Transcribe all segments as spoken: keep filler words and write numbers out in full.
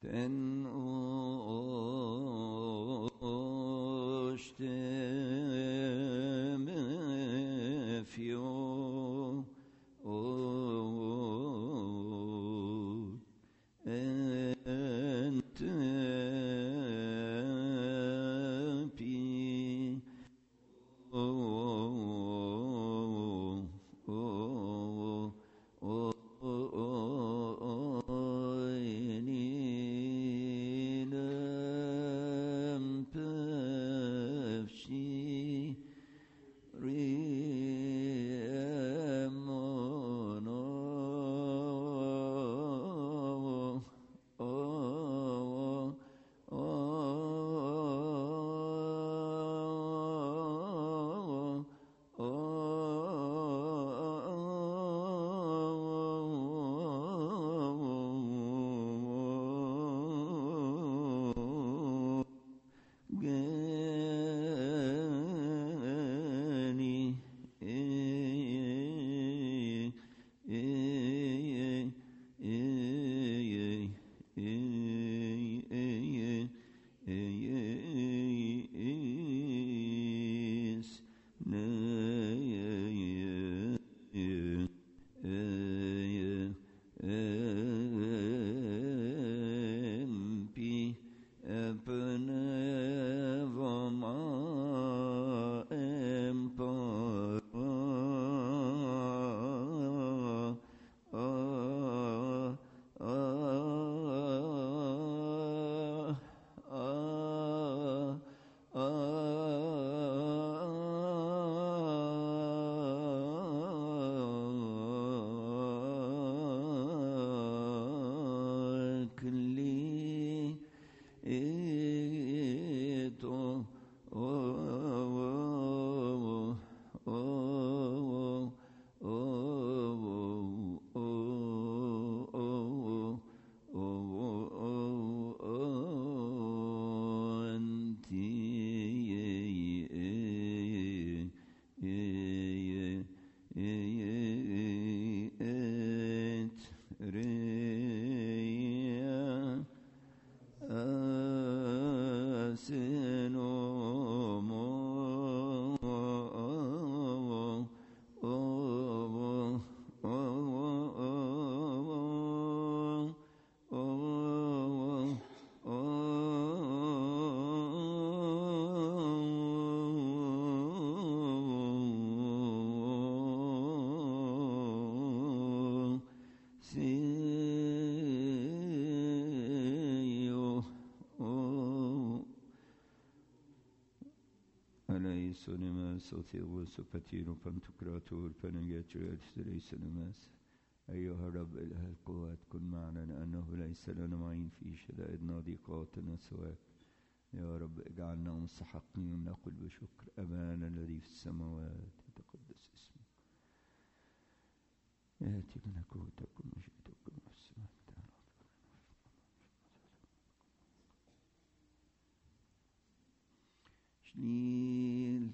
en oshtem fio ent pi صوتي سبتير فانتكراتور فنجاتر ليس نماس. أيها الرب إله القوات كن معنا لأنه ليس لنا معين في شدائدنا ضيقاتنا سواك. يا رب اجعلنا مستحقين نقول بشكر أبانا الذي في السماوات يتقدس اسمك يأتي ملكوتك ومشيئتك كما في السماء. شنيل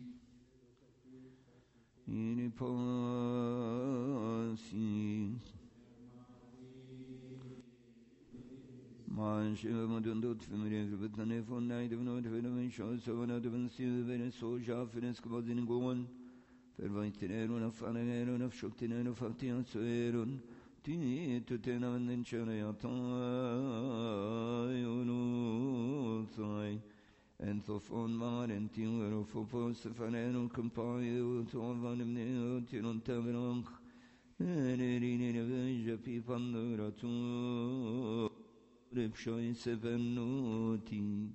إني باسي ما شئ مدن دوت في مريض بتنفون نايد بنود في من شو سونا دبنسي بين سوجا في نسك بدين قون فربيتنين ونفعلين ونفشكتنين وفتيان سويرون تي تتنا من نشر يطاي ونوثاي انثفون مارنتي ورفوفوس فنين كمباي وتوضن مني تنون تبرخ نريني نبجا في فندرتو ربشوي سفنوتي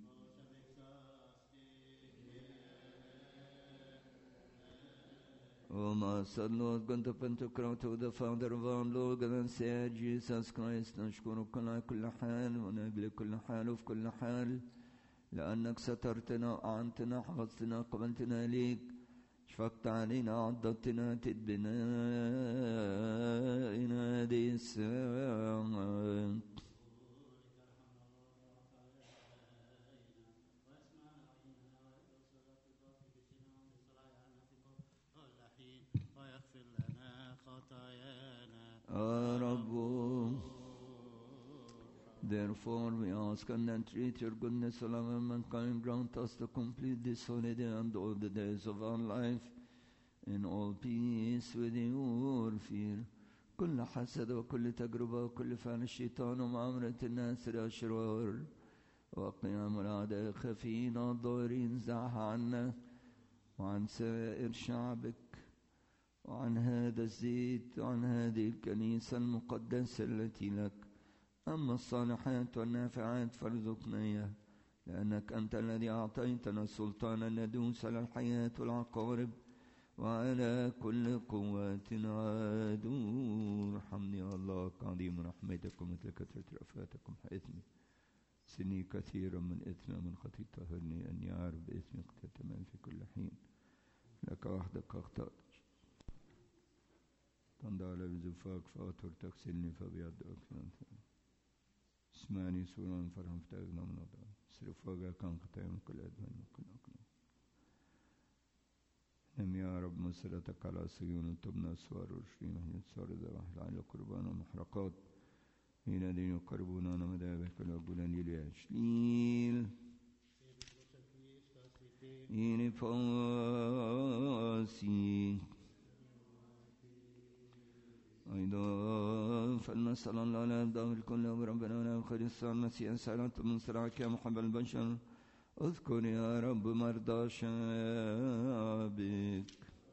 Oh, Master, Lord, going to Pentecrot to the Father of our Lord and Savior Jesus Christ, نشكرك على كل حال ونجل كل حال وفي كل حال لأنك سترتنا وأعنتنا حفظتنا قبلتنا ليك شفقت علينا عضدتنا تدبنا إلى هذه الساعة. ويغفر لنا خطايانا يا رب Therefore we ask and entreat your goodness, O love and mankind, grant us to complete this holy day and all the days of our life in all peace with your fear. كل حسد وكل تجربة وكل فعل الشيطان ومعاملة الناس الأشرار وقيام الأعداء خفين الضارين زعها عنا وعن سائر شعبك وعن هذا الزيت وعن هذه الكنيسة المقدسة التي لك. أما الصالحات والنافعات فارزقنا إياها، لأنك أنت الذي أعطيتنا السلطان أن ندوس على الحياة والعقارب وعلى كل قواتنا عدو. ارحمني يا الله كعظيم رحمتكم مثل كثرة رأفاتكم حيثني سني كثيرا من إثم من خطيئة طهرني أني أعرف بإثمي اقتتمل في كل حين. لك وحدك أخطأت تنضع على بزفاك فأطهر تغسلني فبيدك اسمعني سورا فرحا فتاقنا من الله صرف وجهك كان خطايا من كل أدمان من كل أقلام. نم يا رب مسرتك على صيون تبنى السوار والشريم حين تصار ذبح لعل قربان ومحرقات حين دين يقربون مذابحك الأقولان للياشليل إني فاسي أيضا فلنسأل الله لا يبدأ بالكل وربنا ولا خير السؤال المسيح سألت من صراعك يا محب البشر اذكر يا رب مرضى شعبك.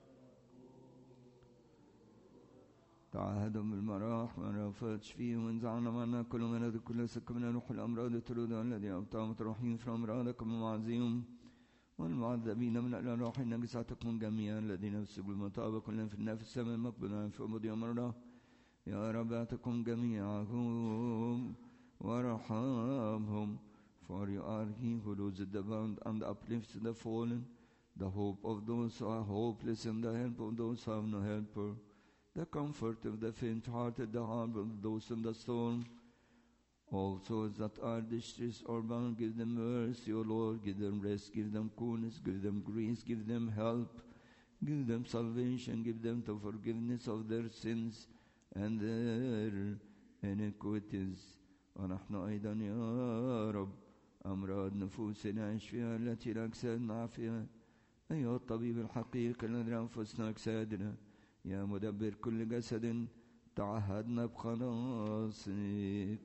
تعهدهم بالمراح والرافات شفيهم وانزعنا معنا كل مرض كل سك من روح الأمراض ترود الذي أبطأ متروحين في أمراضكم ومعزيهم والمعذبين من الأرواح النجساتكم جميعا الذين يفسقوا المطابق كلهم في النفس السماء مقبلا في أمود يوم الله. يا رب أعتكم جميعهم وارحمهم. For you are he who loses the bound and uplifts the fallen, the hope of those who are hopeless and the help of those who have no helper, the comfort of the faint-hearted, the harm of those in the storm. All souls that are distressed or bound, give them mercy, O Lord, give them rest, give them coolness, give them grace, give them help, give them salvation, give them the forgiveness of their sins and their iniquities. ونحن أيضا يا رب أمراض نفوسنا اشفيها التي لأجسادنا عافية. أيها الطبيب الحقيقي الذي لأنفسنا أجسادنا، يا مدبر كل جسد تعهدنا بخلاصك.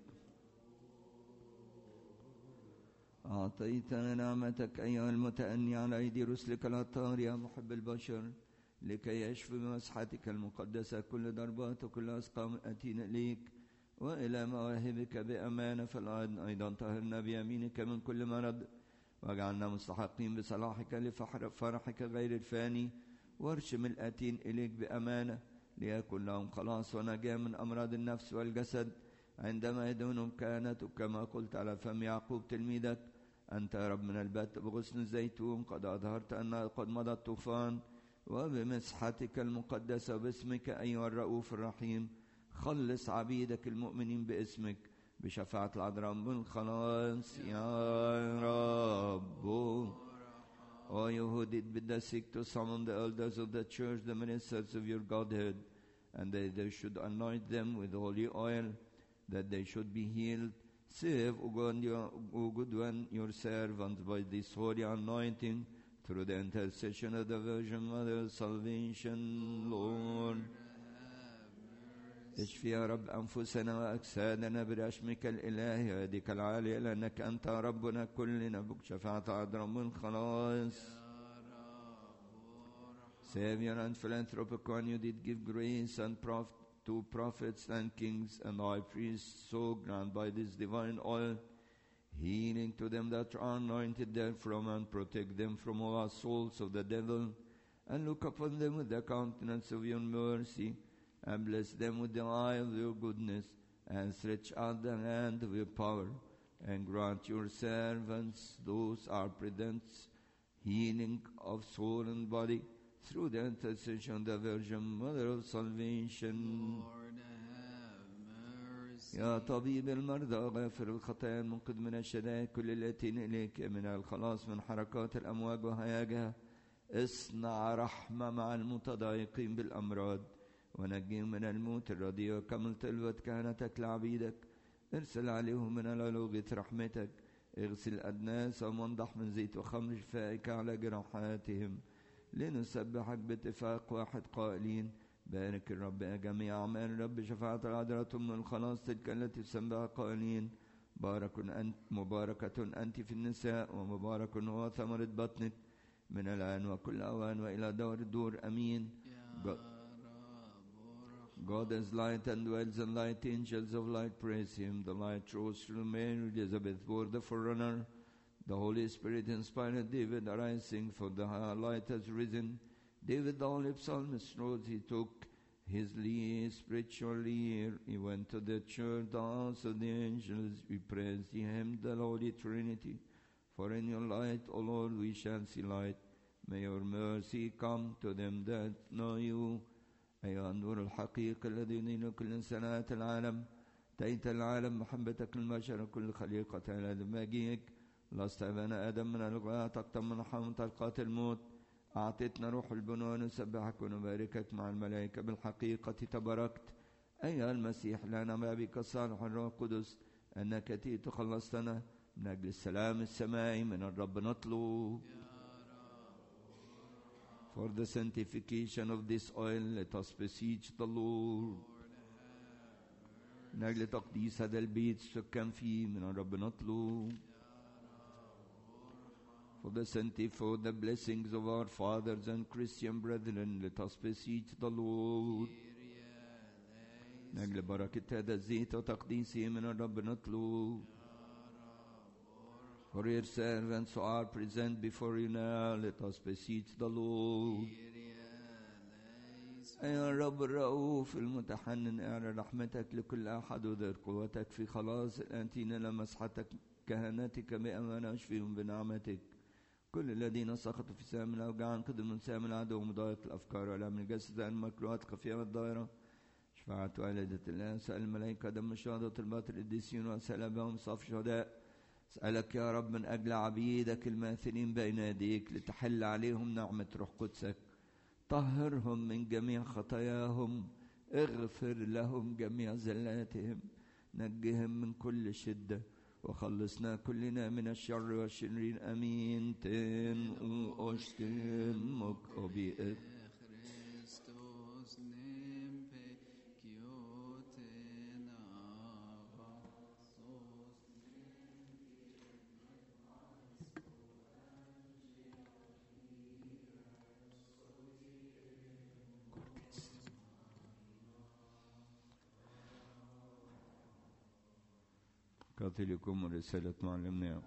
أعطيتنا نعمتك أيها المتأني على أيدي رسلك الأطهار يا محب البشر، لكي يشفي بمسحتك المقدسة كل ضربات وكل أسقام الأتين إليك وإلى مواهبك بأمانة. فالآن أيضا طهرنا بيمينك من كل مرض واجعلنا مستحقين بصلاحك لفرحك غير الفاني، وارشم الآتين إليك بأمانة ليكن لهم خلاص ونجاة من أمراض النفس والجسد عندما يدونهم كانت كما قلت على فم يعقوب تلميذك. أنت يا رب من البدء بغصن الزيتون قد أظهرت أن قد مضى الطوفان، وبمسحتك المقدسة وباسمك أيها الرؤوف الرحيم خلص عبيدك المؤمنين باسمك بشفاعة العذراء بالخلاص يا رب. O you who did bid the sick to summon the elders of the church, the ministers of your Godhead, and that they should anoint them with holy oil, that they should be healed, save, O God, your, O good one, your servants by this holy anointing, through the intercession of the Virgin Mother of Salvation, Lord. اشفي يا رب أنفسنا وأجسادنا برشمك الإلهي ويدك العالية، لأنك أنت ربنا كلنا بك شفاعة عذراء من خلاص. Savior and philanthropic one, you did give grace and prof to prophets and kings and high priests, so grant by this divine oil healing to them that are anointed therefrom, and protect them from all assaults of the devil, and look upon them with the countenance of your mercy, and bless them with the eye of your goodness, and stretch out the hand of your power, and grant your servants, those our predents, healing of soul and body, through the intercession of the Virgin Mother of Salvation. Lord, have mercy. يا طبيب المرضى غافر الخطايا المنقذ من الشدائد كل التي إليك من الخلاص من حركات الأمواج وهياجها، اصنع رحمة مع المتضايقين بالأمراض ونجيهم من الموت الرديء، وكمل طلبة كهنتك لعبيدك ارسل عليهم من العلو رحمتك، اغسل أدناسهم وانضح من زيت وخمر شفائك على جراحاتهم، لنسبحك باتفاق واحد قائلين بارك الرب يا جميع أعمال الرب، شفاعة العذراء من الخلاص تلك التي تسبح قائلين بارك أنت مباركة أنت في النساء، ومبارك هو ثمرة بطنك من الآن وكل أوان وإلى دور الدور أمين. God is light and dwells in light. Angels of light praise him. The light rose through Mary. Elizabeth bore the forerunner. The Holy Spirit inspired David, arise, sing, for the light has risen. David, the holy psalmist, rose. He took his spiritual lyre. He went to the church, the house of the angels. We praise him, the Holy Trinity. For in your light, O Lord, we shall see light. May your mercy come to them that know you. أيها النور الحقيقي الذي ينير كل سنوات العالم، تأتيت العالم محبتك للبشر كل خليقة على دماغك، لست ابن آدم من الغاية تقطم من حمل طلقات الموت، أعطيتنا روح البنون نسبحك ونباركك مع الملائكة بالحقيقة تباركت. أيها المسيح لنا بابك الصالح الروح القدس أنك تأتي خلصتنا، من أجل السلام السمائي من الرب نطلب. For the sanctification of this oil, let us beseech the Lord. من أجل تقديس هذا البيت سكن فيه من الرب نطلب. For the sanctity, for the blessings of our fathers and Christian brethren, let us beseech the Lord. من أجل بركة هذا الزيت وتقديسه من الرب نطلب. For your servants who are present before you now, let us beseech the Lord. أيها الرب الرؤوف المتحنن، اعلن رحمتك لكل أحد وذر قوتك في خلاص الآتين لمسحتك كهنتك بأمانة اشفيهم بنعمتك. كل الذين سقطوا في سام الأوجاع انقذوا من سام العدو ومضايق الأفكار والأمن الجسد المكروهات خفية والدائرة. شفاعة والدة الله، سأل الملائكة دم الشهداء الباطل القديسين وسلبهم صف شهداء. أسألك يا رب من أجل عبيدك الماثلين بين يديك لتحل عليهم نعمة روح قدسك، طهرهم من جميع خطاياهم، اغفر لهم جميع زلاتهم، نجهم من كل شدة، وخلصنا كلنا من الشر والشرير. أمين. تن أشتمك أبيئك قاتلكم رسالة معلمنا.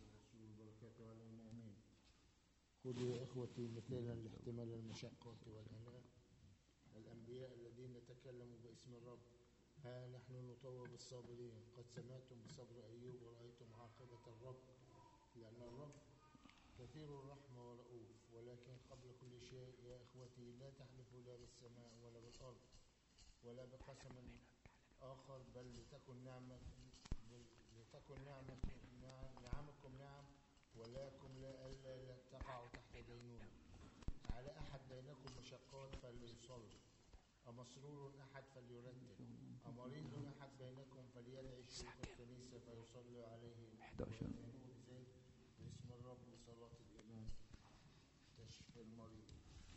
خذوا يا إخوتي مثالا لاحتمال المشقة والعناء الأنبياء الذين تكلموا باسم الرب. ها نحن نطوب الصابرين، قد سمعتم بصبر أيوب ورأيتم عاقبة الرب، لأن الرب كثير الرحمة ورؤوف. ولكن قبل كل شيء يا إخوتي لا تحلفوا لا بالسماء ولا بالأرض ولا بقسم آخر، بل لتكن نعمة لتكن نعمة نعمكم نعم، ولكم لا ألا لا تقعوا تحت دينونة. على أحد بينكم مشقات فليصلي، أمسرور أحد فليرتب، أمريض أحد بينكم فليدعي شيوخ الكنيسة فيصلي عليه ويؤمنوا بذلك باسم الرب وصلاة الإيمان تشفي المريض،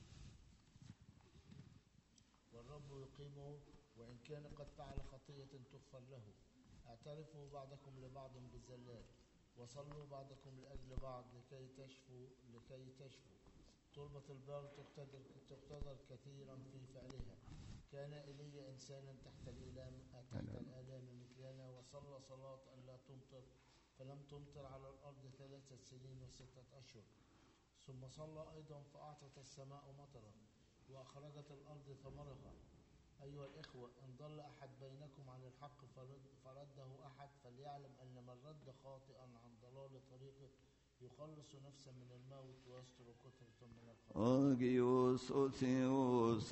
والرب يقيمه وإن كان قد فعل خطية تغفر له. اعترفوا بعضكم لبعض بالزلات، وصلوا بعضكم لأجل بعض لكي تشفوا لكي تشفوا. طلبة البر تقتدر تقتدر كثيرا في فعلها. كان إلي إنسانا تحت الآلام تحت الآلام مثلنا، وصلى صلاة أن لا تمطر، فلم تمطر على الأرض ثلاثة سنين وستة أشهر. ثم صلى أيضا فأعطت السماء مطرا، وأخرجت الأرض ثمرها. أيها الإخوة، إن ضل أحد بينكم عن الحق فرد فرده أحد، فليعلم أن من رد خاطئا عن ضلال طريقه يخلص نفسا من الموت ويستر كثرة من الخطايا. أجيوس أوثيوس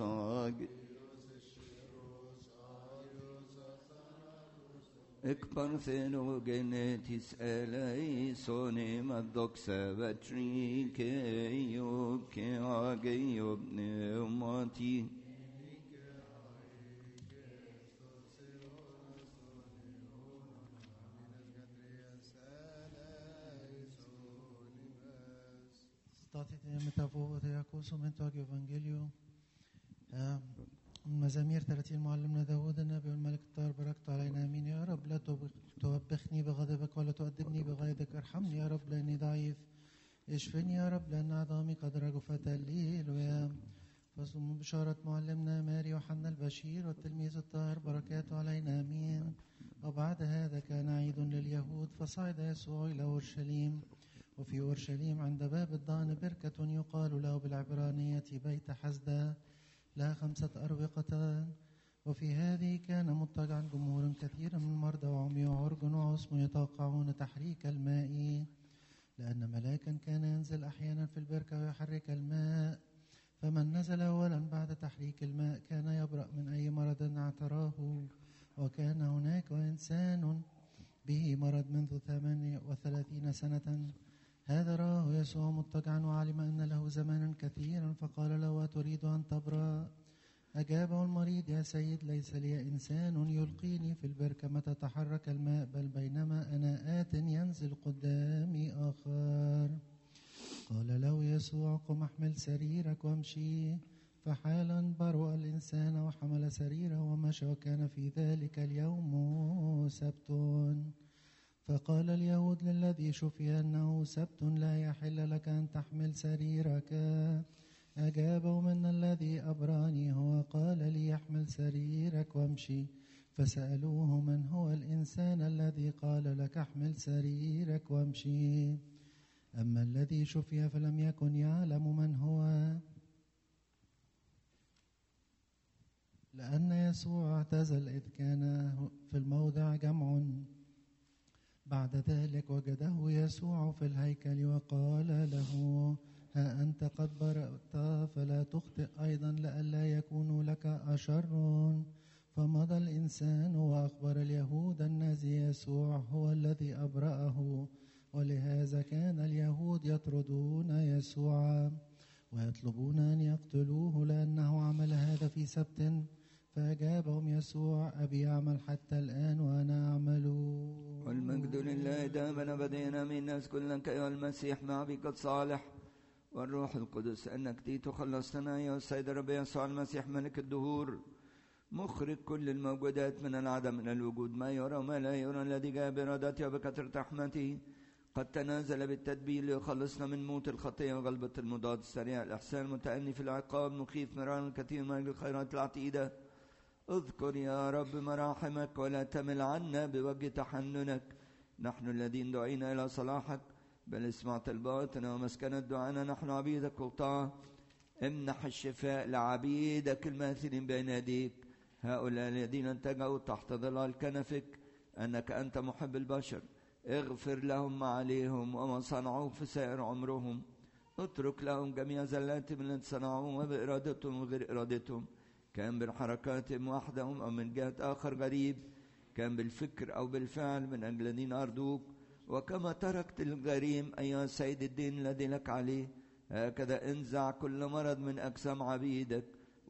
إكبر ثينو جنتيس إلي سوني مدوكسا باتريك أيوب كأجيوب نوماتي Matite متفوت ياكوس من توك إفانجيليو مزامير ثلاثين معلمنا داود النبي والملك الطاهر بركت علينا امين يا رب. لا توبخني بغضبك ولا تؤدبني بغيظك. ارحمني يا رب لاني ضعيف. اشفني يا رب لان عظامي قد رجفت الليل ويام. فصوم بشارة معلمنا ماري وحنا البشير والتلميذ الطاهر بركاته علينا امين. وبعد هذا كان عيد لليهود فصعد يسوع الى اورشليم. وفي اورشليم عند باب الضأن بركة يقال له بالعبرانية بيت حزدة لها خمسة أروقة. وفي هذه كان مضطجعا جمهور كثير من المرضى وعمي وعرج وعصم يتوقعون تحريك الماء، لأن ملاكا كان ينزل أحيانا في البركة ويحرك الماء. فمن نزل أولا بعد تحريك الماء كان يبرأ من أي مرض اعتراه. وكان هناك إنسان به مرض منذ ثمانية وثلاثين سنة. هذا راه يسوع مضطجعا وعلم أن له زمانا كثيرا فقال له أتريد أن تبرأ؟ أجابه المريض يا سيد ليس لي إنسان يلقيني في البركة متى تحرك الماء، بل بينما أنا آت ينزل قدامي آخر. قال له يسوع قم احمل سريرك وامشي. فحالا برأ الإنسان وحمل سريره ومشى. وكان في ذلك اليوم سبت. فقال اليهود للذي شفي أنه سبت لا يحل لك أن تحمل سريرك. أجابه من الذي أبراني هو قال لي يحمل سريرك وامشي. فسألوه من هو الإنسان الذي قال لك احمل سريرك وامشي. أما الذي شفي فلم يكن يعلم من هو، لأن يسوع اعتزل إذ كان في الموضع جمع. بعد ذلك وجده يسوع في الهيكل وقال له ها أنت قد برأت فلا تخطئ أيضا لئلا يكون لك أشر. فمضى الإنسان وأخبر اليهود أن يسوع هو الذي أبرأه. ولهذا كان اليهود يطردون يسوع ويطلبون أن يقتلوه لأنه عمل هذا في سبت. فأجابهم يسوع أبي يعمل حتى الآن وأنا أعمل. والمجد لله دائما أبديا آمين. الناس كلك أيها المسيح مع بك الصالح والروح القدس أنك تيت خلصتنا يا السيد رب يسوع المسيح ملك الدهور مخرج كل الموجودات من العدم من الوجود، ما يرى وما لا يرى، الذي جاء بإرادته وبكثرة رحمته قد تنازل بالتدبير ليخلصنا من موت الخطية وغلبة المضاد السريع الإحسان المتأني في العقاب مخيف مرارا كثير من أجل الخيرات العتيدة. اذكر يا رب مراحمك ولا تمل عنا بوجه تحننك، نحن الذين دعينا إلى صلاحك، بل اسمع طلباتنا ومسكنة دعانا نحن عبيدك وطاعة. امنح الشفاء لعبيدك الماثلين بين يديك، هؤلاء الذين التجأوا تحت ظلال كنفك، أنك أنت محب البشر. اغفر لهم ما عليهم وما صنعوه في سائر عمرهم، اترك لهم جميع زلاتهم التي صنعوه بإرادتهم وغير إرادتهم، كان بالحركاتهم وحدهم أو من جهة آخر غريب، كان بالفكر أو بالفعل من أجل الذين أرضوك. وكما تركت الغريم أيها سيد الدين الذي لك عليه، هكذا انزع كل مرض من أجسام عبيدك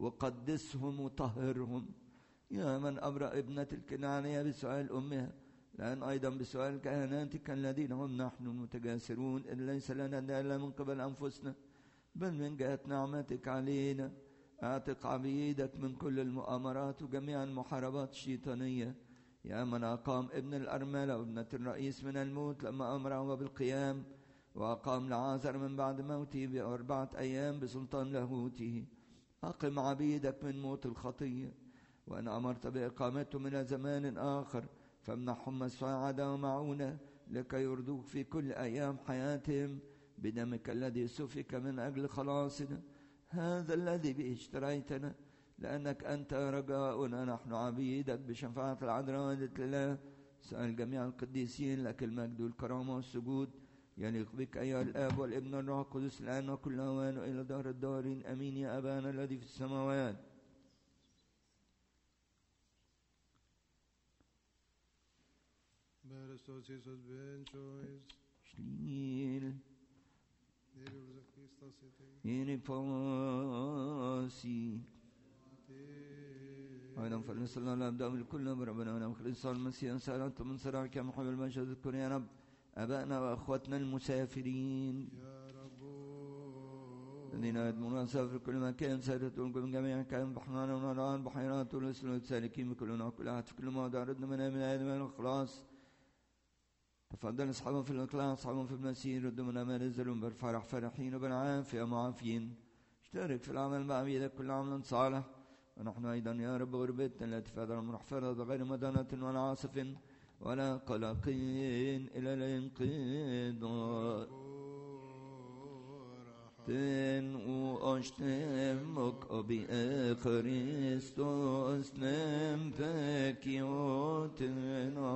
وقدسهم وطهرهم. يا من أبرأ ابنة الكنعانية بسؤال أمها، لأن أيضا بسؤال كهناتك الذين هم نحن متجاسرون إن ليس لنا إلا من قبل أنفسنا بل من جهة نعمتك علينا. أعتق عبيدك من كل المؤامرات وجميع المحاربات الشيطانية. يا من أقام ابن الأرملة وابنة الرئيس من الموت لما أمره بالقيام، وأقام لعازر من بعد موته بأربعة أيام بسلطان لاهوته، أقم عبيدك من موت الخطية. وأن أمرت بإقامتهم إلى زمان آخر فامنحهم مساعدة ومعونة لكي يرضوك في كل أيام حياتهم بدمك الذي سفك من أجل خلاصنا، هذا الذي به اشتريتنا، لأنك أنت رجاؤنا نحن عبيدك بشفاعة العذراء الله. سأل جميع القديسين لك المجد والكرامة والسجود يليق بك أيها الآب والابن والروح القدس الآن وكل أوان وإلى دار الدارين أمين. يا أبانا الذي في السماوات شليل إني فاسي أيضا فلنسأل الله الأبداء بالكل بربنا ونخلص المسيح سألت من سرعك يا محب المجد. اذكر يا رب أبائنا وأخواتنا المسافرين يا رب الذين يدمون سافر كل مكان سيرتون كل جميع كان بحنان ونران بحيرات والسلوك سالكين بكلنا كل عهد كل ما داردنا من من آدم الخلاص تفضل أصحابهم في الإقلاع أصحابهم في المسير ردوا من أمال الزلم بالفرح فرحين وبالعافية معافين اشترك في العمل مع بيدك كل عمل صالح ونحن أيضا يا رب غربتنا لا تفادر المحفظة غير مدانة ولا عاصف ولا قلقين إلى الانقضاء تن وأشتمك أبي خريستوس نمتك يوتنا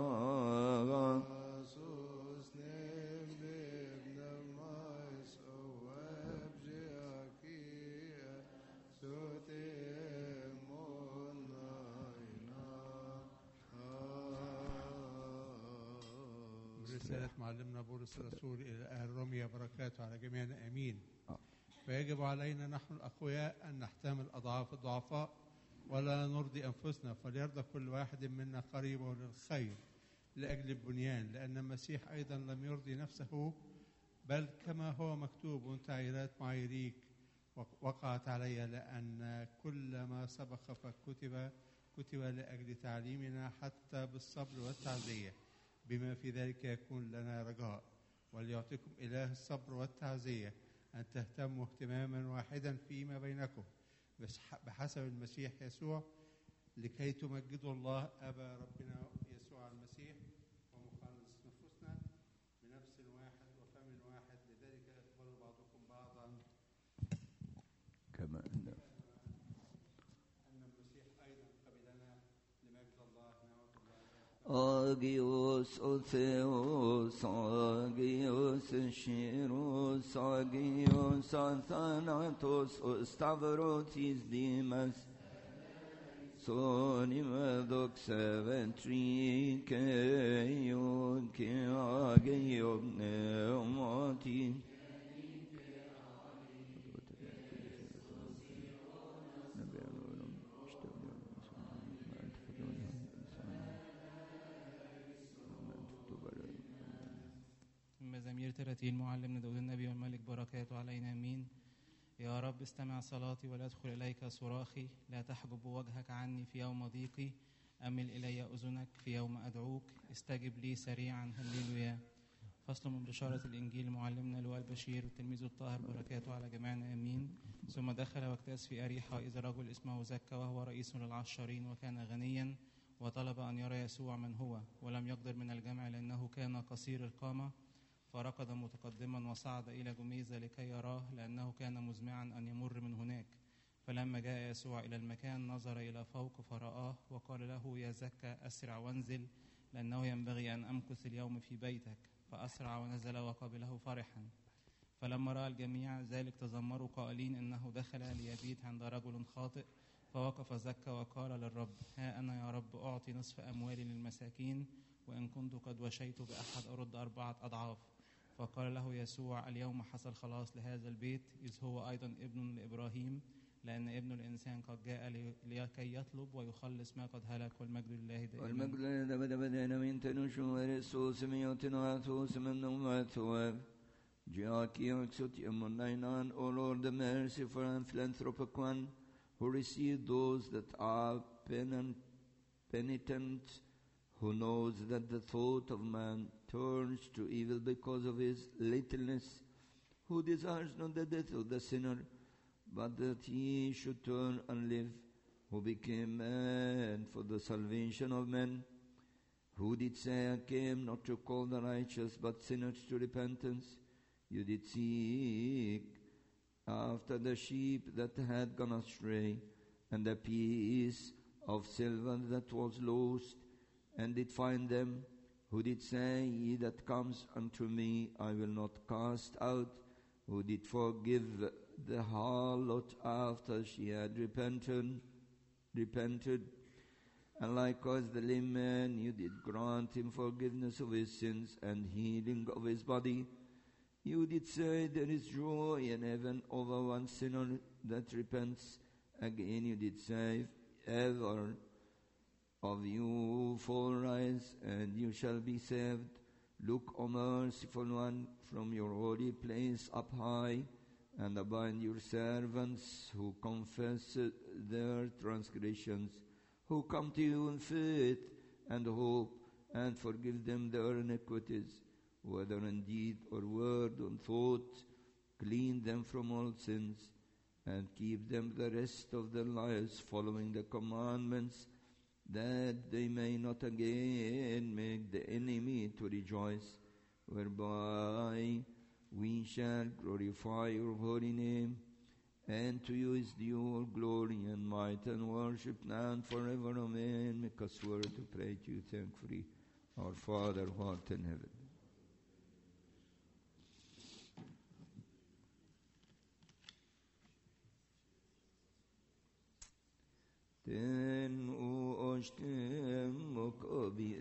رسالة معلمنا بولس الرسول إلى أهل روميا بركاته على جميعنا آمين. فيجب علينا نحن الأقوياء أن نحتمل أضعاف الضعفاء ولا نرضي أنفسنا، فليرضى كل واحد منا قريبه للخير لأجل البنيان، لأن المسيح أيضا لم يرضي نفسه بل كما هو مكتوب تعييرات معاييريك وقعت علي، لأن كل ما سبق فكتب كتب لأجل تعليمنا حتى بالصبر والتعزية، بما في ذلك يكون لنا رجاء. وليعطيكم إله الصبر والتعزية أن تهتموا اهتماما واحدا فيما بينكم بحسب المسيح يسوع، لكي تمجدوا الله أبا ربنا يسوع المسيح ومخلص نفوسنا بنفس واحد وفم واحد، لذلك يقبل بعضكم بعضا كما أن أن المسيح أيضا قبلنا لمجد الله نعمة الله. Agios Otheos, Agios Shiros, Agios Athanatos, Stavrotis Dimas, Sonim Doxa Ventrice, Yonke Agiog Neomati. مزامير ثلاثين معلمنا داود النبي والملك بركاته علينا امين. يا رب استمع صلاتي ولا ادخل اليك صراخي، لا تحجب وجهك عني في يوم ضيقي، امل الي اذنك في يوم ادعوك، استجب لي سريعا هللويا. فصل من بشاره الانجيل معلمنا لواء البشير والتلميذ الطاهر بركاته على جميعنا امين. ثم دخل واجتاز في اريحا اذا رجل اسمه زكا وهو رئيس للعشارين وكان غنيا، وطلب ان يرى يسوع من هو، ولم يقدر من الجمع لانه كان قصير القامه، فركض متقدما وصعد إلى جميزة لكي يراه، لأنه كان مزمعا أن يمر من هناك. فلما جاء يسوع إلى المكان نظر إلى فوق فرآه وقال له يا زكا أسرع وانزل، لأنه ينبغي أن أمكث اليوم في بيتك. فأسرع ونزل وقبله فرحا. فلما رأى الجميع ذلك تذمروا قائلين إنه دخل ليبيت عند رجل خاطئ. فوقف زكا وقال للرب ها أنا يا رب أعطي نصف أموالي للمساكين، وإن كنت قد وشيت بأحد أرد أربعة أضعاف. فقال له يسوع اليوم حصل خلاص لهذا البيت، إذ هو أيضا ابن لإبراهيم، لأن ابن الإنسان قد جاء لكي يطلب ويخلص ما قد هلك، والمجد لله دائما. والمجد لله بدأ بدأنا من تنشو ورسوس ميوتنا وثوس من نوماتوا Giacchi exotium nainan, O Lord, the merciful and philanthropic one, who received those that are penitent, penitent, who knows that the thought of man turns to evil because of his littleness, who desires not the death of the sinner, but that he should turn and live, who became man for the salvation of men, who did say, I came not to call the righteous, but sinners to repentance. You did seek after the sheep that had gone astray, and the piece of silver that was lost, and did find them, who did say, He that comes unto me I will not cast out, who did forgive the harlot after she had repented, repented, and likewise the lame man, you did grant him forgiveness of his sins and healing of his body. You did say there is joy in heaven over one sinner that repents. Again you did say, ever of you fall rise, and you shall be saved. Look, O merciful one, from your holy place up high, and bind your servants who confess their transgressions, who come to you in faith and hope, and forgive them their iniquities, whether in deed or word or thought. Clean them from all sins, and keep them the rest of their lives following the commandments, that they may not again make the enemy to rejoice, whereby we shall glorify your holy name. And to you is due all glory and might and worship now and forever. Amen. Make us swear to pray to you thankfully. Our Father who art in heaven. Ten oshtem mokobi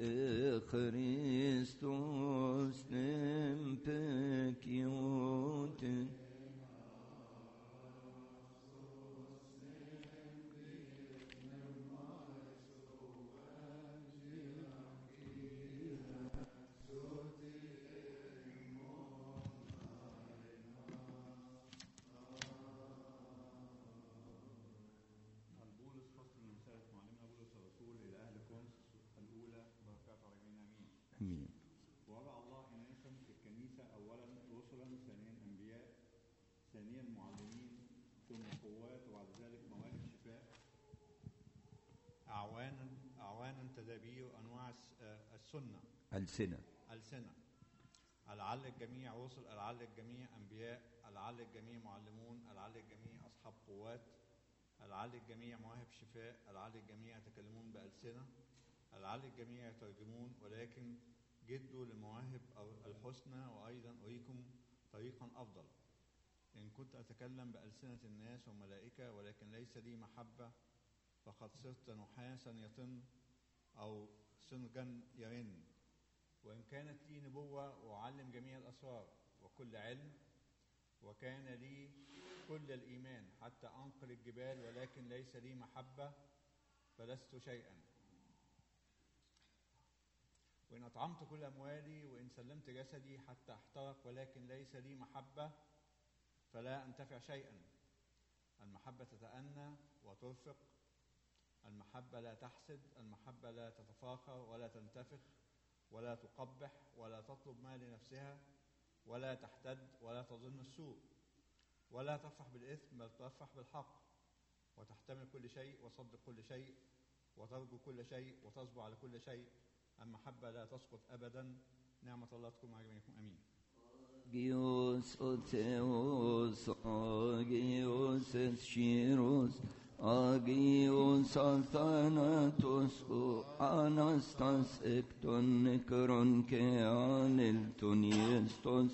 Christos nem pekioten. Amen. ووضع الله ناسا في الكنيسة أولا رسلا، ثانيا أنبياء، ثانيا معلمين، ثم قوات، وبعد ذلك مواهب شفاء، أعوانا أعوانا تدابير، أنواع السنة ألسنة ألسنة. لعل الجميع رسل، لعل الجميع أنبياء، لعل الجميع معلمون، لعل الجميع أصحاب قوات، لعل الجميع مواهب شفاء، لعل الجميع يتكلمون بألسنة، لعل الجميع يترجمون. ولكن جدوا لمواهب الحسنى، وأيضا أريكم طريقا أفضل. إن كنت أتكلم بألسنة الناس وملائكة ولكن ليس لي محبة، فقد صرت نحاسا يطن أو سنجا يرن. وإن كانت لي نبوة وأعلم جميع الأسرار وكل علم، وكان لي كل الإيمان حتى أنقل الجبال، ولكن ليس لي محبة، فلست شيئا. وإن أطعمت كل أموالي، وإن سلمت جسدي حتى احترق، ولكن ليس لي محبة، فلا أنتفع شيئا. المحبة تتأنى وترفق، المحبة لا تحسد، المحبة لا تتفاخر ولا تنتفخ ولا تقبح ولا تطلب ما لنفسها ولا تحتد ولا تظن السوء ولا تفرح بالإثم، بل تفرح بالحق، وتحتمل كل شيء وتصدق كل شيء وترجو كل شيء وتصبر على كل شيء. المحبة لا تسقط أبدا. نعمة الله تكون مع جميعكم. أمين. Agios oteos, agios eschiros, agios althanatos, anastas ekton nekron ke anel toniestos,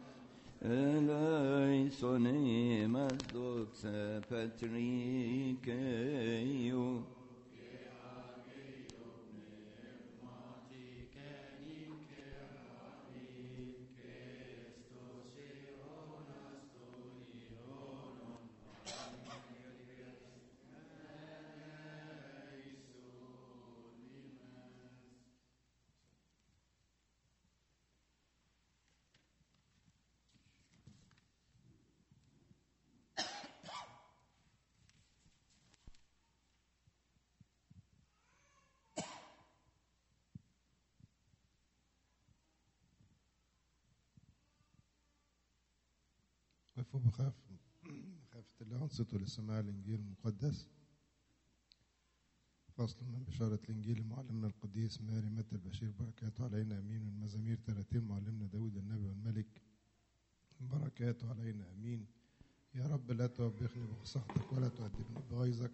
eleison emas doxa patrikeio. وقفوا بخاف بخافة الله، انصتوا لسماع الإنجيل المقدس. فصل من بشارة الإنجيل لمعلمنا القديس ماري متى البشير، بركاته علينا أمين. من مزامير ثلاثين معلمنا داود النبي والملك، بركاته علينا أمين. يا رب لا توبخني بسخطك ولا تؤدبني بغيظك،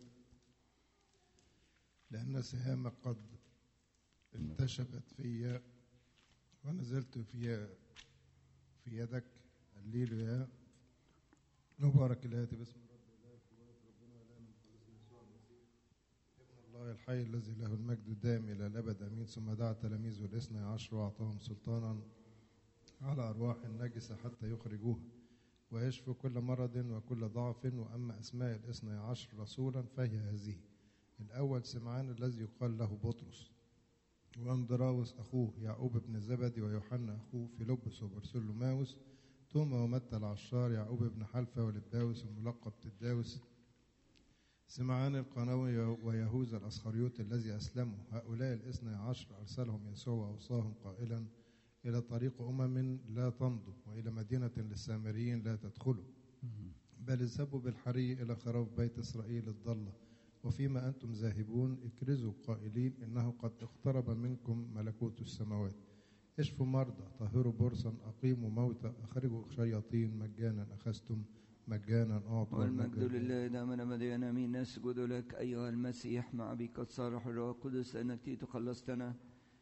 لأن سهامك قد انتشبت في ونزلت في في يدك. هللويا. نبارك الآتي باسم رب الله قوات ربنا ولانا مخلصنا يسوع المسيح ابن الله الحي الذي له المجد الدائم إلى الأبد. أمين. ثم دعا تلاميذه الاثني عشر وأعطاهم سلطانا على أرواح النجسة حتى يخرجوها ويشفوا كل مرض وكل ضعف. وأما أسماء الاثني عشر رسولا فهي هذه: الأول سمعان الذي يقال له بطرس، وأندراوس أخوه، يعقوب بن زبدي، ويوحنا أخوه، فيلبس وبرسلماوس، توما ومتى العشار، يعقوب بن حلفة ولباوس الملقب تداوس، سمعان القنوي ويهوذا الأسخريوط الذي أسلموا. هؤلاء الاثني عشر أرسلهم يسوع وأوصاهم قائلا: إلى طريق أمم لا تمضوا، وإلى مدينة للسامريين لا تدخلوا، بل اذهبوا بالحري إلى خراف بيت إسرائيل الضالة. وفيما أنتم ذاهبون اكرزوا قائلين: إنه قد اقترب منكم ملكوت السماوات. اشفوا مرضى، طهروا برصا، أقيموا موتى، أخرجوا شياطين، مجانا أخذتم مجانا أعطوا. والمجد لله دائما أبدا آمين. نسجد لك أيها المسيح مع أبيك الصالح الروح القدس لأنك تيت خلصتنا.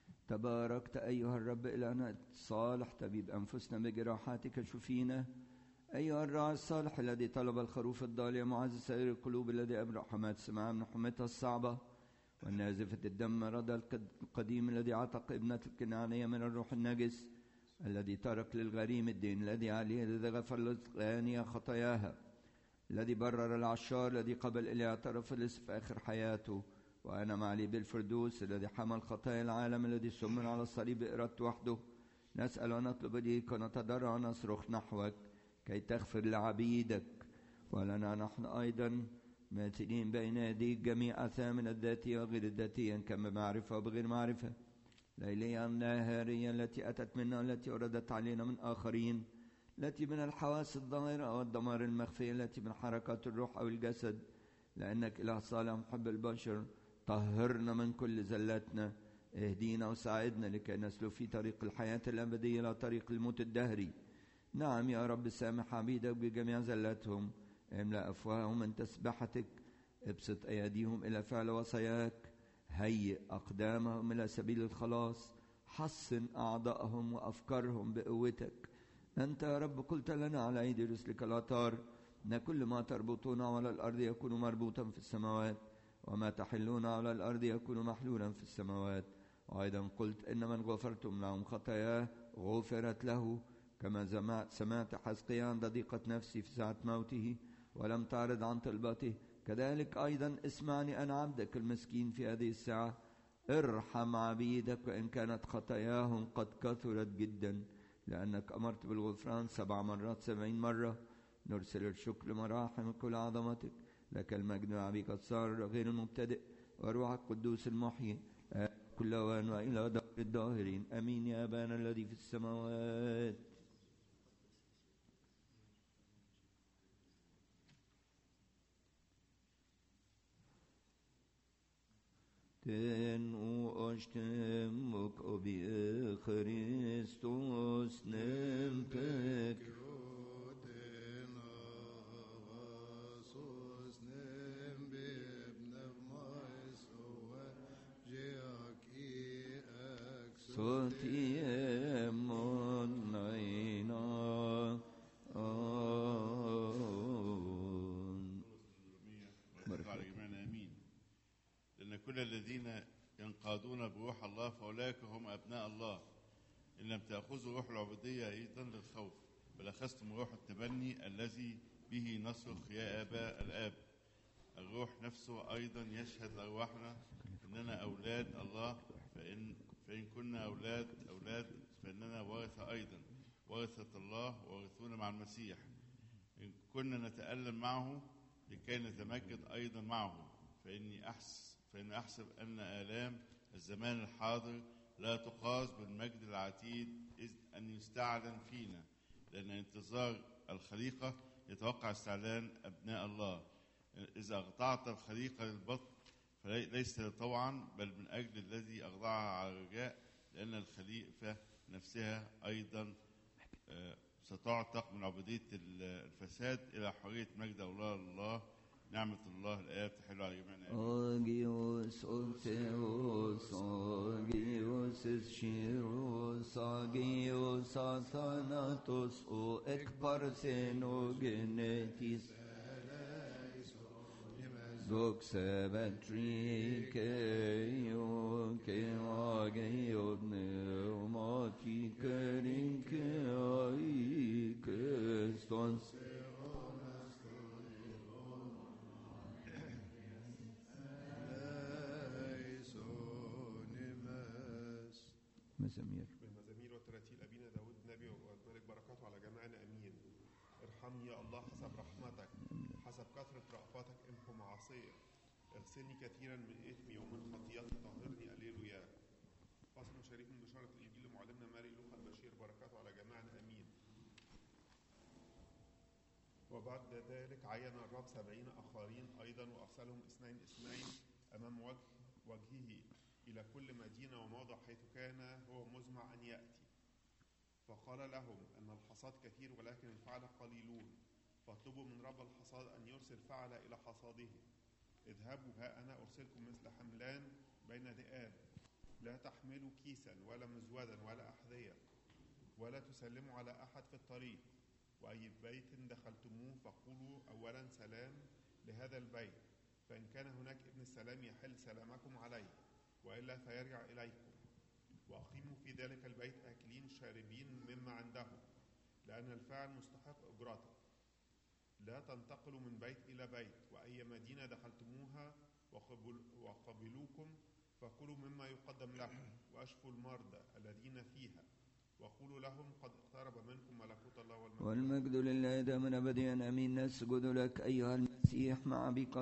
تباركت أيها الرب إلهنا الصالح طبيب أنفسنا بجراحاتك شفينا. أيها الراعي الصالح الذي طلب الخروف الضال معز سائر القلوب، الذي أبرأ حماة السماء من حمتها الصعبة والنازفة الدم، رضى القديم الذي عتق ابنة الكنعانية من الروح النجس، الذي ترك للغريم الدين الذي عليه، الذي غفر للغانية خطاياها، الذي برر العشار، الذي قبل إليه اعترف لسه في آخر حياته، وأنا معلي بالفردوس، الذي حمل خطايا العالم، الذي سمن على الصليب بإرادته وحده. نسأل ونطلب إليك ونتضرع ونصرخ نحوك كي تغفر لعبيدك ولنا نحن أيضا ماثلين بين يديك جميع آثامنا الذاتية وغير الذاتية، إن كان بمعرفة وبغير معرفة، ليليا نهاريا التي أتت منا، التي أردت علينا من آخرين، التي من الحواس الظاهرة والدمار المخفية، التي من حركات الروح أو الجسد، لأنك إله صالح محب البشر. طهرنا من كل زلاتنا، اهدينا وساعدنا لكي نسلك في طريق الحياة الأبدية لا طريق الموت الدهري. نعم يا رب، سامح عبيدك بجميع زلاتهم، املأ أفواههم من تسبحتك، ابسط أيديهم إلى فعل وصاياك، هيئ أقدامهم إلى سبيل الخلاص، حصن أعضائهم وأفكارهم بقوتك. أنت يا رب قلت لنا على أيدي رسلك الأطهار أن كل ما تربطون على الأرض يكون مربوطا في السماوات، وما تحلون على الأرض يكون محلولا في السماوات. وأيضا قلت إن من غفرتم لهم خطاياه غفرت له، كما سمعت حزقيا عند ضيقة نفسي في ساعة موته ولم تعرض عن طلبته، كذلك أيضا اسمعني أنا عبدك المسكين في هذه الساعة. ارحم عبيدك وإن كانت خطاياهم قد كثرت جدا، لأنك أمرت بالغفران سبع مرات سبعين مرة. نرسل الشكر مراحمك ولعظمتك، لك المجد وعبيك الصار غير المبتدئ، وروح القدوس المحيي كل أوان وإلى دار الداهرين. أمين. يا أبانا الذي في السماوات، ten oshtem obi Christus nempek Sotiemon naina كل الذين ينقادون بروح الله فأولئك هم أبناء الله. إن لم تأخذوا روح العبودية أيضا للخوف، بل أخذتم روح التبني الذي به نصرخ يا آباء الآب. الروح نفسه أيضا يشهد لأرواحنا إننا أولاد الله، فإن, فإن كنا أولاد أولاد فإننا ورثة أيضا، ورثة الله ورثونا مع المسيح. إن كنا نتألم معه لكي نتمجد أيضا معه، فإني أحس فإن أحسب أن آلام الزمان الحاضر لا تقاس بالمجد العتيد إذ أن يستعلن فينا، لأن انتظار الخليقة يتوقع استعلان أبناء الله. إذا أخضعت الخليقة للبطن فليس طوعا، بل من أجل الذي أخضعها على الرجاء، لأن الخليقة نفسها أيضا ستعتق من عبودية الفساد إلى حرية مجد أولاد الله. نعمة الله الآب تحل على جميعنا. Agios Oteos Agios Eschiros Agios Athanatos O Ekpartheno Genetis Doxabatri Keo Keo Pneumati Kerin Kei Kestos بالمزامير. بالمزامير وتراتيل أبينا داود النبي والملك بركاته على جميعنا أمين. ارحمني يا الله حسب رحمتك، حسب كثرة رأفتك امحو معصية، اغسلني كثيرا من إثمي ومن خطيئتي طهرني. هللويا. فصل شريف من بشارة الإنجيل لمعلمنا ماري لوقا البشير بركاته على جميعنا أمين. وبعد ذلك عين الرب سبعين آخرين أيضا وأرسلهم اثنين اثنين أمام وجه وجهه إلى كل مدينة وموضع حيث كان هو مزمع أن يأتي. فقال لهم أن الحصاد كثير ولكن الفعل قليلون، فاطلبوا من رب الحصاد أن يرسل فعل إلى حصاده. اذهبوا ها أنا أرسلكم مثل حملان بين ذئاب، لا تحملوا كيسا ولا مزودا ولا أحذية، ولا تسلموا على أحد في الطريق. وأي بيت دخلتموه فقولوا أولا سلام لهذا البيت، فإن كان هناك ابن السلام يحل سلامكم عليه، وإلا فيرجع إليكم. وأقيموا في ذلك البيت آكلين شاربين مما عندهم، لأن الفاعل مستحق أجرته. لا تنتقلوا من بيت إلى بيت، وأي مدينة دخلتموها وقبل وقبلوكم فكلوا مما يقدم لكم، وأشفوا المرضى الذين فيها، وقولوا لهم قد اقترب منكم ملكوت الله والمجد. والمجد لله دائما أبديا آمين. نسجد لك أيها المسيح مع بك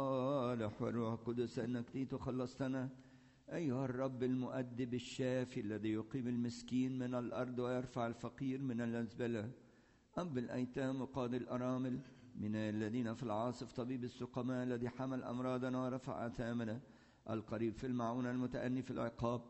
الصالح والروح القدس أنك تيت خلصتنا، أيها الرب المؤدب الشافي الذي يقيم المسكين من الأرض ويرفع الفقير من الأزبلة، أب الأيتام وقاضي الأرامل، من الذين في العاصف طبيب السقماء الذي حمل أمراضنا ورفع آثامنا، القريب في المعونة المتأني في العقاب،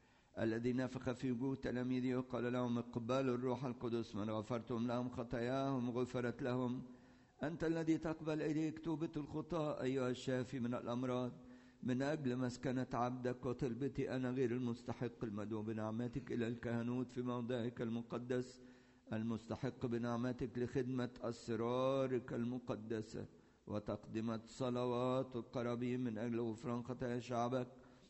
الذي نفخ في وجوه تلاميذه وقال لهم اقبلوا الروح القدس، من غفرتم لهم خطاياهم غفرت لهم. أنت الذي تقبل إليك توبة الخطاة أيها الشافي من الأمراض، من أجل مسكنة عبدك وطلبتي أنا غير المستحق المدعو بنعمتك إلى الكهنوت في موضعك المقدس، المستحق بنعمتك لخدمة أسرارك المقدسة وتقدمة صلوات القرابين من أجل غفران خطايا شعبك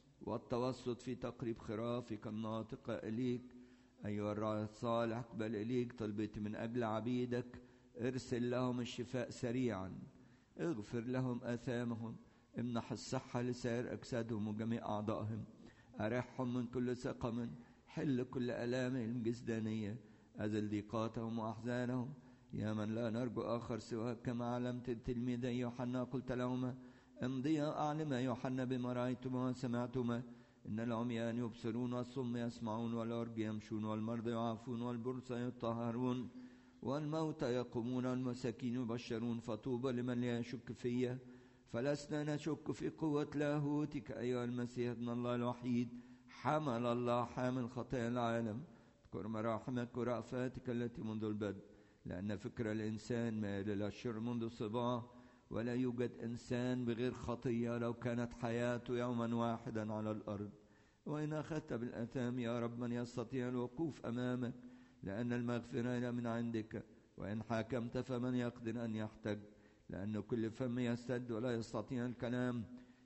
والتوسط في تقريب خرافك الناطقة إليك. أيها الراعي الصالح اقبل إليك طلبتي من أجل عبيدك، ارسل لهم الشفاء سريعا، اغفر لهم آثامهم، امنح الصحة لسائر أجسادهم وجميع أعضائهم، أرحهم من كل سقم، حل كل آلامهم الجسدانية، أزل ضيقاتهم وأحزانهم. يا من لا نرجو آخر سواك، كما علمت التلميذي يوحنا قلت لهما امضيا أعلما يوحنا بما رأيتما وسمعتما، إن العميان يبصرون والصم يسمعون والأرج يمشون والمرضى يعافون والبرصى يطهرون والموتى يقومون والمساكين يبشرون. فطوبى لمن لا يشك فيا، فلسنا نشك في قوة لاهوتك أيها المسيح ابن الله الوحيد، حمل الله حامل خطايا العالم. اذكر مراحمك ورأفاتك التي منذ البدء، لأن فكر الإنسان مائل إلى الشر منذ الصباح، ولا يوجد إنسان بغير خطية لو كانت حياته يوما واحدا على الأرض. وإن أخذت بالأثام يا رب من يستطيع الوقوف أمامك، لأن المغفرة من عندك، وإن حاكمت فمن يقدر أن يحتج، لأن كل فم يستد ولا يستطيع الكلام.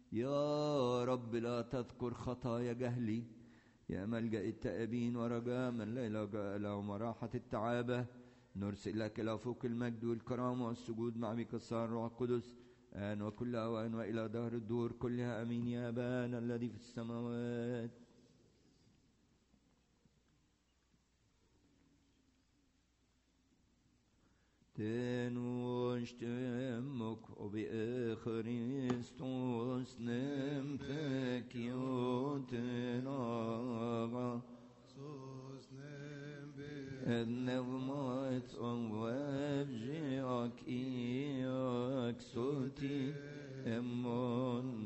يا رب لا تذكر خطايا جهلي، يا ملجأ التائبين ورجاء من لا يلجأ لهم وراحة التعابة. نرسل لك إلى فوق المجد والكرام والسجود مع بك الصار الروح القدس آن وكل أوان وإلى دهر الدور كلها أمين. يا أبانا الذي في السماوات تنوشتمك وبإخريستوس نمتك يوتناغا النغمات وابجيك إياك سوتي أمون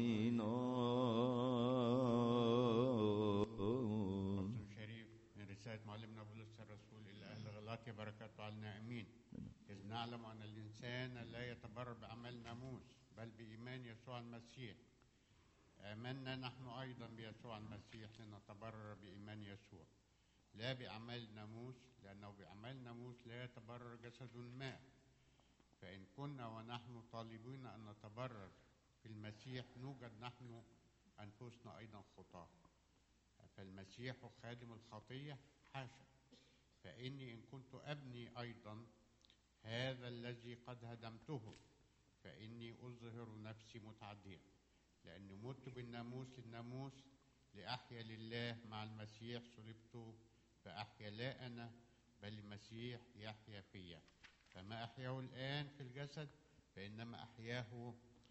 نينون. شريف من رسالة معلمنا بولس الرسول إلى أهل غلاطيا بركاته علينا أمين. إذ نعلم أن الإنسان لا يتبرر بعمل ناموس بل بإيمان يسوع المسيح. آمنا نحن أيضا بيسوع المسيح لنتبرر بإيمان يسوع، لا بأعمال ناموس، لأنه بأعمال ناموس لا يتبرر جسد ما. فإن كنا ونحن طالبين أن نتبرر في المسيح نوجد نحن أنفسنا أيضا خطاة، فالمسيح خادم الخطية؟ حاشا. فإني إن كنت أبني أيضا هذا الذي قد هدمته فإني أظهر نفسي متعديا، لأني مت بالناموس للناموس لأحيا لله مع المسيح صلبت، فأحيا لا أنا بل المسيح يحيا فيا. فما أحياه الآن في الجسد فإنما أحياه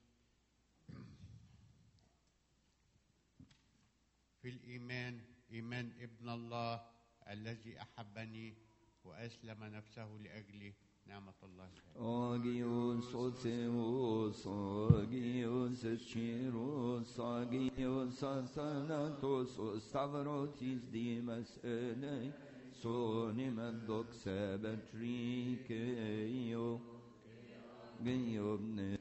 في الإيمان، إيمان ابن الله الذي أحبني وأسلم نفسه لأجلي. نعمة الله. Agios Oseos, Agios Chiros, Agios Asanatos, Stavrotis Dimas Ele, Sonim Doxabatrikeo, Geobne,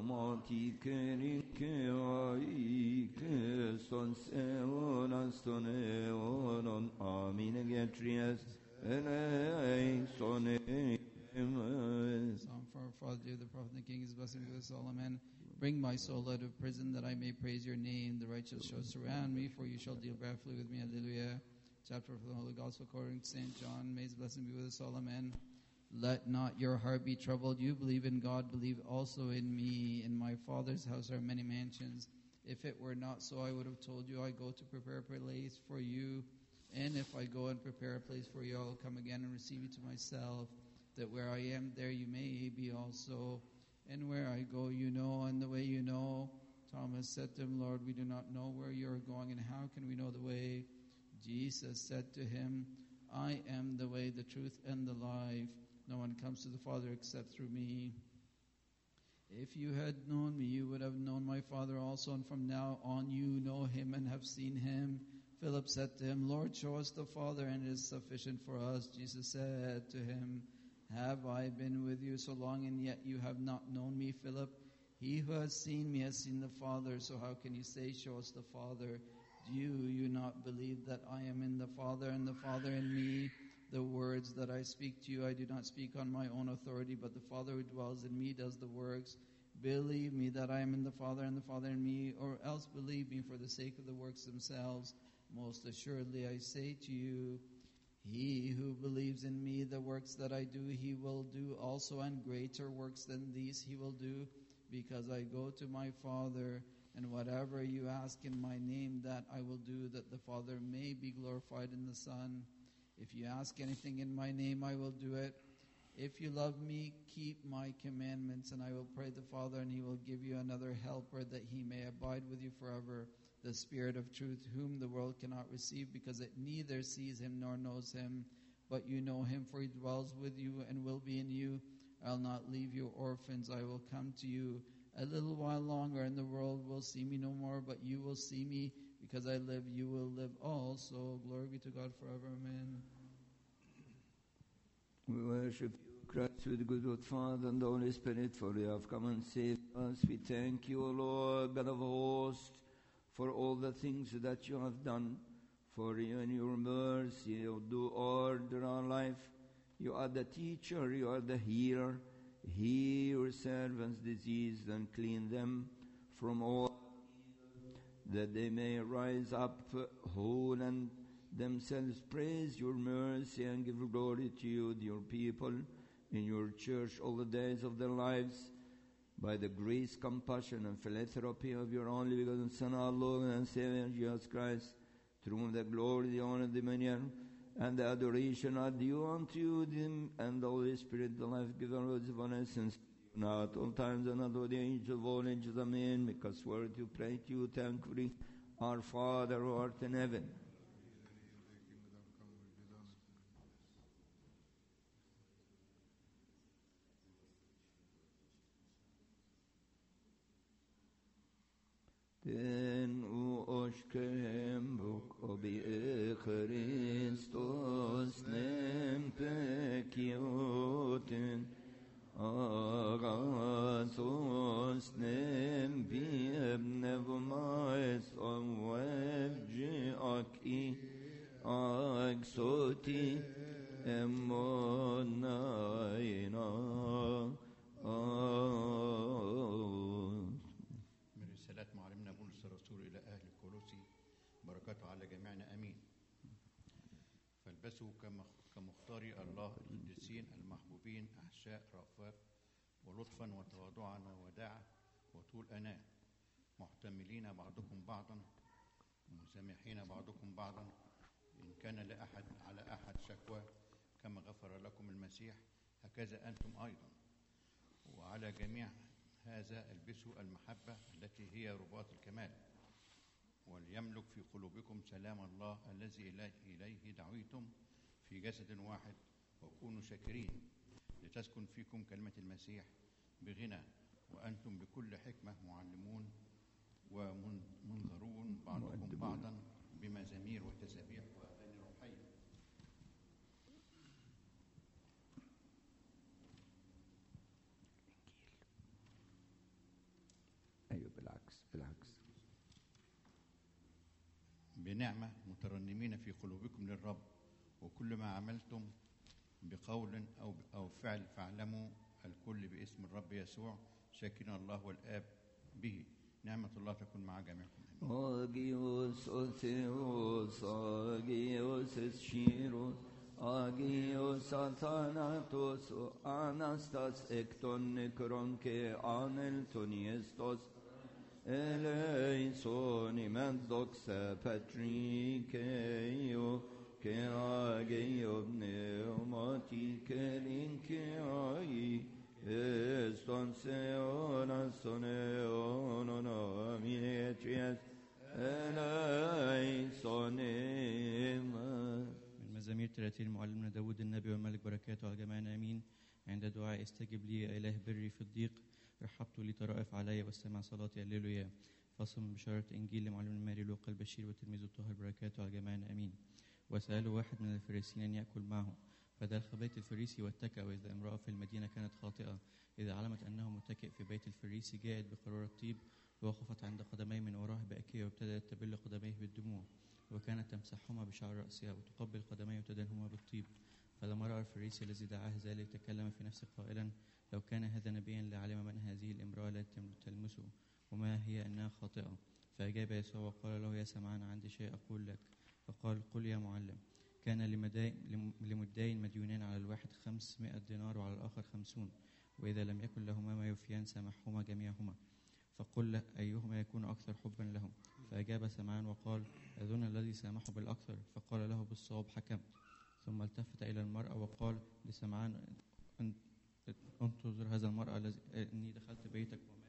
Omatikerikai, Son Seonas, Soneonon, Amin Getrias, Ele, Soneonon. Psalm for our Father, dear the Prophet and the King, his blessing be with us all. Amen. Bring my soul out of prison that I may praise your name. The righteous shall surround me, for you shall deal wrathfully with me. Hallelujah. Chapter of the Holy Gospel according to Saint John. May his blessing be with us all. Amen. Let not your heart be troubled. You believe in God, believe also in me. In my Father's house are many mansions. If it were not so, I would have told you, I go to prepare a place for you. And if I go and prepare a place for you, I will come again and receive you to myself, that where I am, there you may be also. And where I go, you know, and the way you know. Thomas said to him, Lord, we do not know where you are going, and how can we know the way? Jesus said to him, I am the way, the truth, and the life. No one comes to the Father except through me. If you had known me, you would have known my Father also, and from now on you know him and have seen him. Philip said to him, Lord, show us the Father, and it is sufficient for us. Jesus said to him, have I been with you so long, and yet you have not known me, Philip? He who has seen me has seen the Father, so how can you say, show us the Father? Do you not believe that I am in the Father, and the Father in me? The words that I speak to you, I do not speak on my own authority, but the Father who dwells in me does the works. Believe me that I am in the Father, and the Father in me, or else believe me for the sake of the works themselves. Most assuredly I say to you, he who believes in me, the works that I do, he will do also, and greater works than these he will do, because I go to my Father. And whatever you ask in my name, that I will do, that the Father may be glorified in the Son. If you ask anything in my name, I will do it. If you love me, keep my commandments, and I will pray the Father, and he will give you another helper, that he may abide with you forever, the Spirit of truth, whom the world cannot receive, because it neither sees him nor knows him. But you know him, for he dwells with you and will be in you. I'll not leave you orphans. I will come to you. A little while longer, and the world will see me no more, but you will see me. Because I live, you will live also. Glory be to God forever. Amen. We worship you, Christ, with the good Lord Father and the Holy Spirit, for you have come and saved us. We thank you, O Lord, God of hosts, for all the things that you have done. For you and your mercy, you do order our life. You are the teacher, you are the healer. Heal your servants' disease and clean them from all evil, that they may rise up whole and themselves praise your mercy and give glory to you, your people, in your church all the days of their lives. By the grace, compassion, and philanthropy of your only begotten Son, our Lord and Savior, Jesus Christ, through whom the glory, the honor, the dominion, and the adoration are due unto you, them and the Holy Spirit, the life-giver, words of essence, now at all times and at all the age of all ages. Amen. Make us worthy to pray to you thankfully, our Father who art in heaven. Den u oshkem bok obi Christos nem pekioten agathos nem biebnevmais omwebji aki agsoti emmonaina على جميعنا امين. فالبسوا كمختاري الله القديسين المحبوبين احشاء رأفات ولطفا وتواضعا ووداعا وطول اناة، محتملين بعضكم بعضا مسامحين بعضكم بعضا إن كان لأحد على أحد شكوى كما غفر لكم المسيح هكذا أنتم أيضا. وعلى جميع هذا البسوا المحبة التي هي رباط الكمال، وليملك في قلوبكم سلام الله الذي إليه دعوتم في جسد واحد، وكونوا شاكرين، لتسكن فيكم كلمة المسيح بغنى، وأنتم بكل حكمة معلمون ومنذرون بعضكم بعضا بمزامير وتسابيح وأغاني روحية. أيوة بالعكس بالعكس. بنعمة مترنمين في قلوبكم للرب، وكل ما عملتم بقول أو أو فعل فاعلموا الكل باسم الرب يسوع، شاكرين الله والآب به. نعمة الله تكون مع جميعكم. Agios Otheos, Agios Eschiros, Agios Athanatos, Anastas Ekton Nekronke Aneltoniestos, Eleison Imendoxa Patrikeo, Ke Agio Pneumatike Linkeai, Eston Seona Soneono Mietrias, من مزامير ثلاثين معلمنا داود النبي والملك بركاته على جميعنا امين. عند دعاء استجب لي يا اله بري في الضيق، رحبت لي ترأف علي واستمع صلاتي هللويا. فصل من بشارة انجيل لمعلمنا ماري لوقا البشير وتلميذه الطاهر بركاته على جميعنا امين. وسأله واحد من الفريسيين ان يأكل معه، فدخل بيت الفريسي واتكأ. وإذا امرأة في المدينة كانت خاطئة، إذا علمت أنه متكئ في بيت الفريسي جاءت بقارورة طيب ووقفت عند قدميه من وراه بأكية، وابتدأت تبل قدميه بالدموع، وكانت تمسحهما بشعر رأسها وتقبل قدميه وتدهنهما بالطيب. فلما رأى الفريسي الذي دعاه ذلك تكلم في نفسه قائلا: لو كان هذا نبيا لعلم من هذه الامرأة التي تلمسه وما هي أنها خاطئة. فأجاب يسوع وقال له: يا سمعان، عندي شيء أقول لك. فقال: قل يا معلم. كان لمدين مديونين، على الواحد خمسمائة دينار وعلى الآخر خمسون، وإذا لم يكن لهما ما يوفيان سامحهما جميعهما. فقل له أيهما يكون أكثر حبا لهم. فأجاب سمعان وقال: أظن الذي سامحه بالأكثر. فقال له: بالصواب حكمت. ثم التفت إلى المرأة وقال لسمعان: انتظر هذا المرأة الذي إني دخلت بيتك وما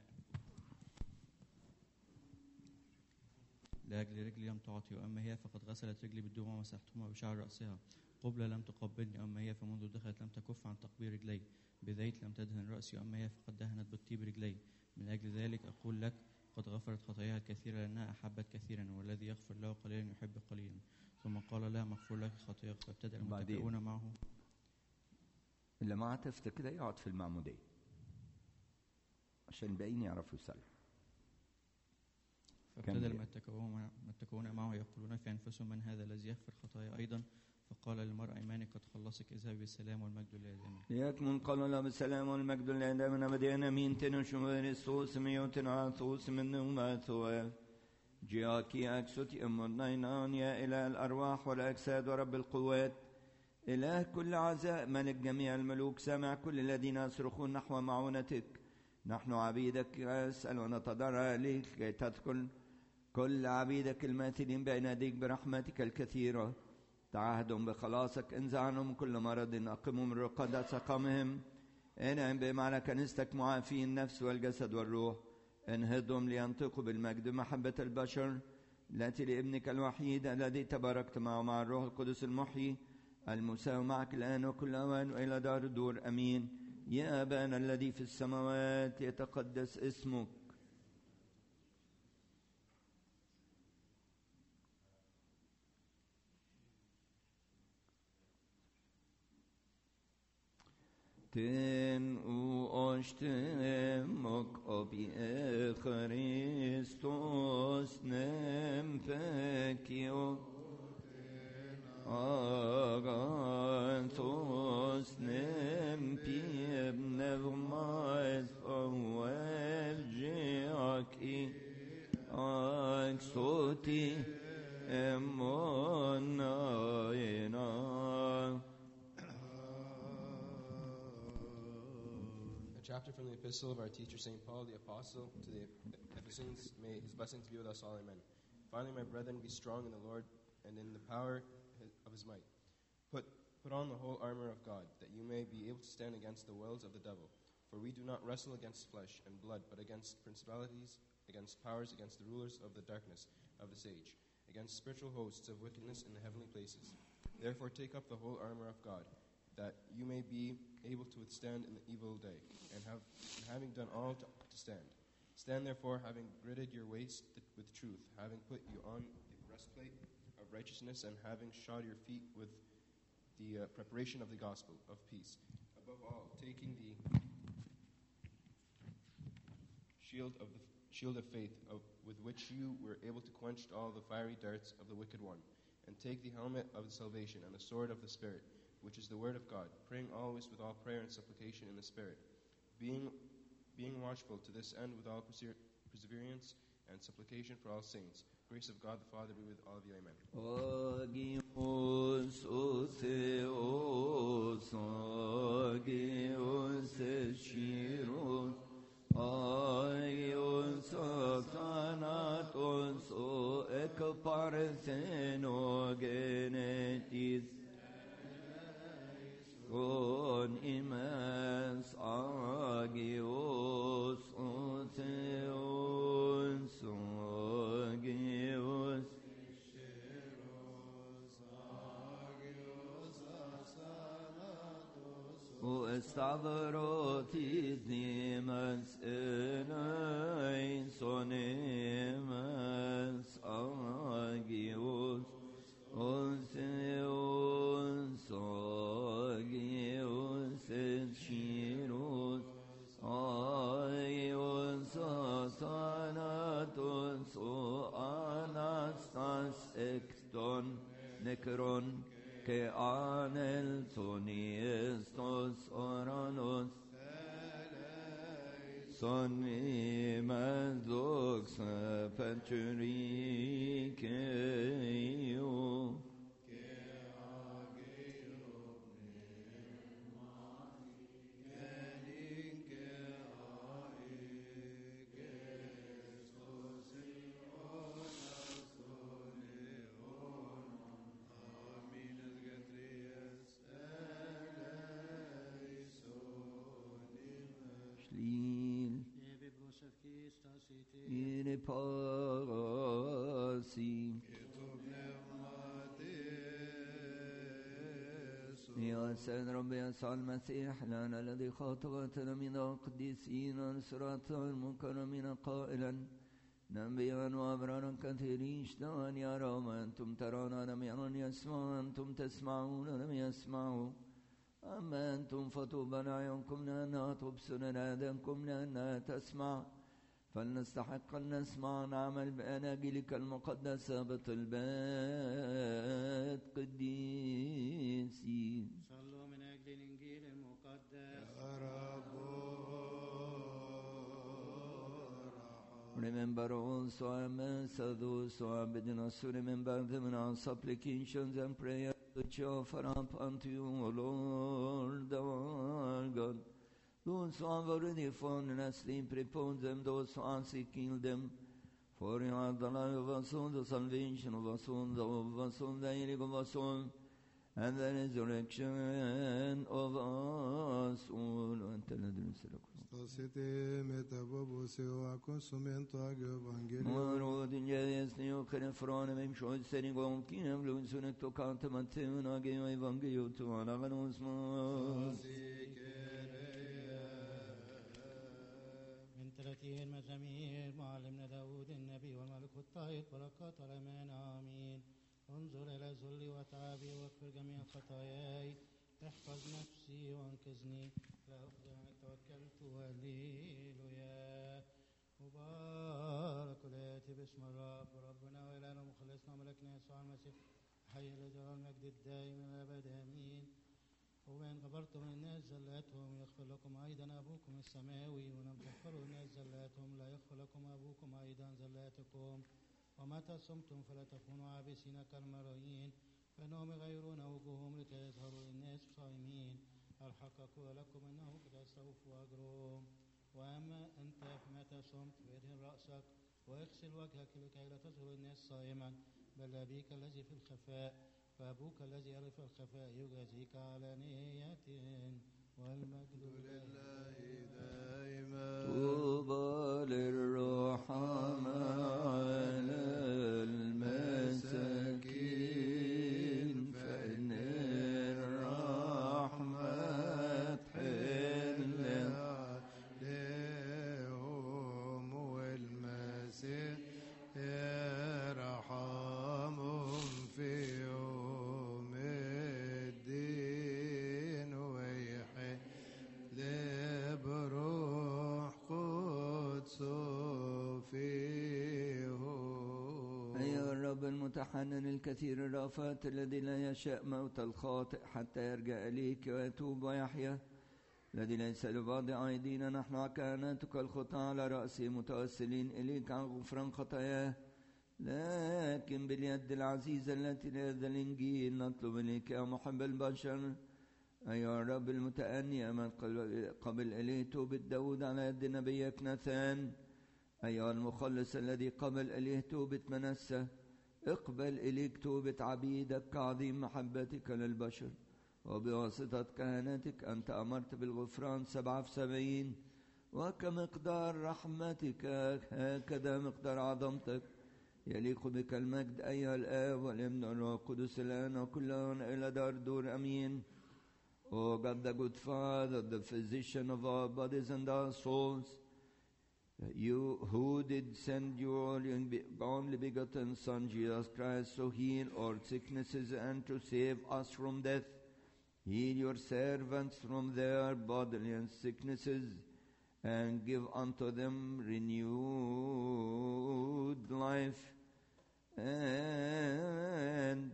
لأجل رجلي لم تعطي، وأما هي فقد غسلت رجلي بالدموع ومسحتهما بشعر رأسها. قبلة لم تقبلني، أما هي فمنذ دخلت لم تكف عن تقبيل رجلي. بزيت لم تدهن رأسي، أما هي فقد دهنت بالطيب رجلي. من أجل ذلك أقول لك قد غفرت خطاياها الكثيرة لأنها أحبت كثيرا، والذي يغفر له قليلا يحب قليلا. ثم قال لها: مغفور لك خطاياك. فابتدأ المتكئون معه. اللي ما عرفت كده يقعد في المعمودية عشان الباقيين يعرفوا يصلوا. فابتدأ المتكئون معه يقولون في أنفسهم: من هذا الذي يغفر خطايا أيضا؟ فقال للمرأة: إيمانك قد خلصك، اذهبي بالسلام والمجد لله دائما. يكمن قال له بالسلام والمجد لله دائما أبدينا. مين تنشمر سوس ميوتنا ثوس من نوما ثوال جياكي أكسوتي أمرنا يا إله الأرواح والأجساد ورب القوات، إله كل عزاء، ملك جميع الملوك، سامع كل الذين يصرخون نحو معونتك. نحن عبيدك أسأل ونتضرع إليك كي تدخل كل عبيدك الماثلين بين يديك برحمتك الكثيرة. تعهدهم بخلاصك، انزع عنهم كل مرض، أقمهم من رقدة سقمهم. انعم بهم على كنيستك معافين النفس والجسد والروح. انهضهم لينطقوا بالمجد محبة البشر التي لابنك الوحيد الذي تباركت معه مع الروح القدس المحيي المساوي معك الآن وكل أوان وإلى دار الدور. أمين. يا أبانا الذي في السماوات يتقدس اسمك. Ten u oshtemok obi Christos nem pekio agantos nem piem nevmais aweljiaki aksoti emonayna. Chapter from the epistle of our teacher Saint Paul the Apostle to the Ephesians. May his blessings be with us all. Amen. Finally, my brethren, be strong in the Lord and in the power of his might. Put, put on the whole armor of God, that you may be able to stand against the wiles of the devil. For we do not wrestle against flesh and blood, but against principalities, against powers, against the rulers of the darkness of this age, against spiritual hosts of wickedness in the heavenly places. Therefore take up the whole armor of God, that you may be able to withstand in the evil day, and have, having done all to, to stand. Stand therefore, having girded your waist with truth, having put you on the breastplate of righteousness, and having shod your feet with the uh, preparation of the gospel of peace. Above all, taking the shield of the shield of faith, of, with which you were able to quench all the fiery darts of the wicked one, and take the helmet of salvation and the sword of the Spirit, which is the word of God, praying always with all prayer and supplication in the Spirit, being being watchful to this end with all persever- perseverance and supplication for all saints. Grace of God the Father be with all of you. Amen. Agios oseos, agios eschiros, agios thanatos, o ekpartheno genetis, con imens agios oseos, agios o stavrotis nimes enai sonemes agios oseos, agios eschiros, agios athanatos, o anastas ekton nekron, que anel toniestos oranos, son imes doxa peturikeio, in pasi يا سيد ربي يسوع المسيح لنا الذي خاطبتنا من القديسين والصراط المكرمين قائلا نبيا وابرارا كثيرين اشتهى ان يروا ما انتم ترون لم يرون يسمعوا انتم تسمعون لم يسمعوا اما انتم فطوبى لعيونكم لانها تبصر لآذانكم لانها تسمع فلنستحق أن نسمع نعمل بأناجيلك المقدسة بطلبات قديسين. صلوا من أجل الإنجيل المقدس. Remember also our Messiah, those who are bidden us to remember them in our supplications and prayers which we offer up unto you, O Lord our God. Those who have already fallen asleep, repose them. Those who are seeking them, for you are the life of our soul, the salvation of our soul, the hope of our soul, the healing of our soul, and the resurrection of our soul. Stasite metaboboseo a consumento agio evangelio. Maro dingesnio crefrone mem shoy serigom kinem lunsunek tokante mateun agio evangelio tu anaganus mos. ثلاثين مزامير معلمنا داود النبي والملك الطاهر بركات الأمان آمين. انظر إلى ذلي وتعبي واغفر جميع خطاياي، احفظ نفسي وانقذني، لا أخدع توكلت هللويا. مبارك الآتي باسم الرب ربنا وإلهنا ومخلصنا ملكنا يسوع المسيح حي لجلال المجد الدائم إلى الأبد آمين. وإن غفرتم الناس زلاتهم يغفر لكم أيضا أبوكم السماوي، ولم تغفروا الناس زلاتهم لا يغفر لكم أبوكم أيضا زلاتكم. ومتى صمتم فلا تكونوا عابسين كالمرايين، فإنهم يغيرون وجوههم لكي يظهروا للناس صائمين. الحق أقول لكم إنه قد استوفوا أجرهم. وأما أنت فمتى صمت فادهن رأسك واغسل وجهك لكي لا تظهر الناس صائما، بل أبيك الذي في الخفاء، فأبوك الذي يرى في الخفاء يجازيك علانية، والمجد لله دائما. طوبى للرحماء على المساكين، فإن الرحمة تحل عليهم، والمسيح يرحمهم في يوم الدين، ويحل بروح قدسه فيهم. أيها الرب المتحنن الكثير الرأفات، الذي لا يشاء موت الخاطئ حتى يرجع إليك ويتوب ويحيا، الذي ليس لباضع أيدينا نحن كهنتك الخطاة على رأسه متوسلين إليك عن غفران خطاياه، لكن باليد العزيزة التي لهذا الإنجيل نطلب إليك يا محب البشر أيها الرب المتأني من قبل إليه توبة داود على يد نبيك ناثان، أيها المخلص الذي قبل إليه توبة منسى، اقبل إليك توبة عبيدك كعظيم محبتك للبشر، وبواسطة كهنتك أنت أمرت بالغفران سبعة في سبعين، وكمقدار رحمتك هكذا مقدار عظمتك يليق بك المجد أيها الآب والابن والروح القدس الآن وكل آن إلى دار دور أمين. O God, the good Father, the physician of our bodies and our souls, you who did send your only begotten Son, Jesus Christ, to heal our sicknesses and to save us from death, heal your servants from their bodily sicknesses, and give unto them renewed life, and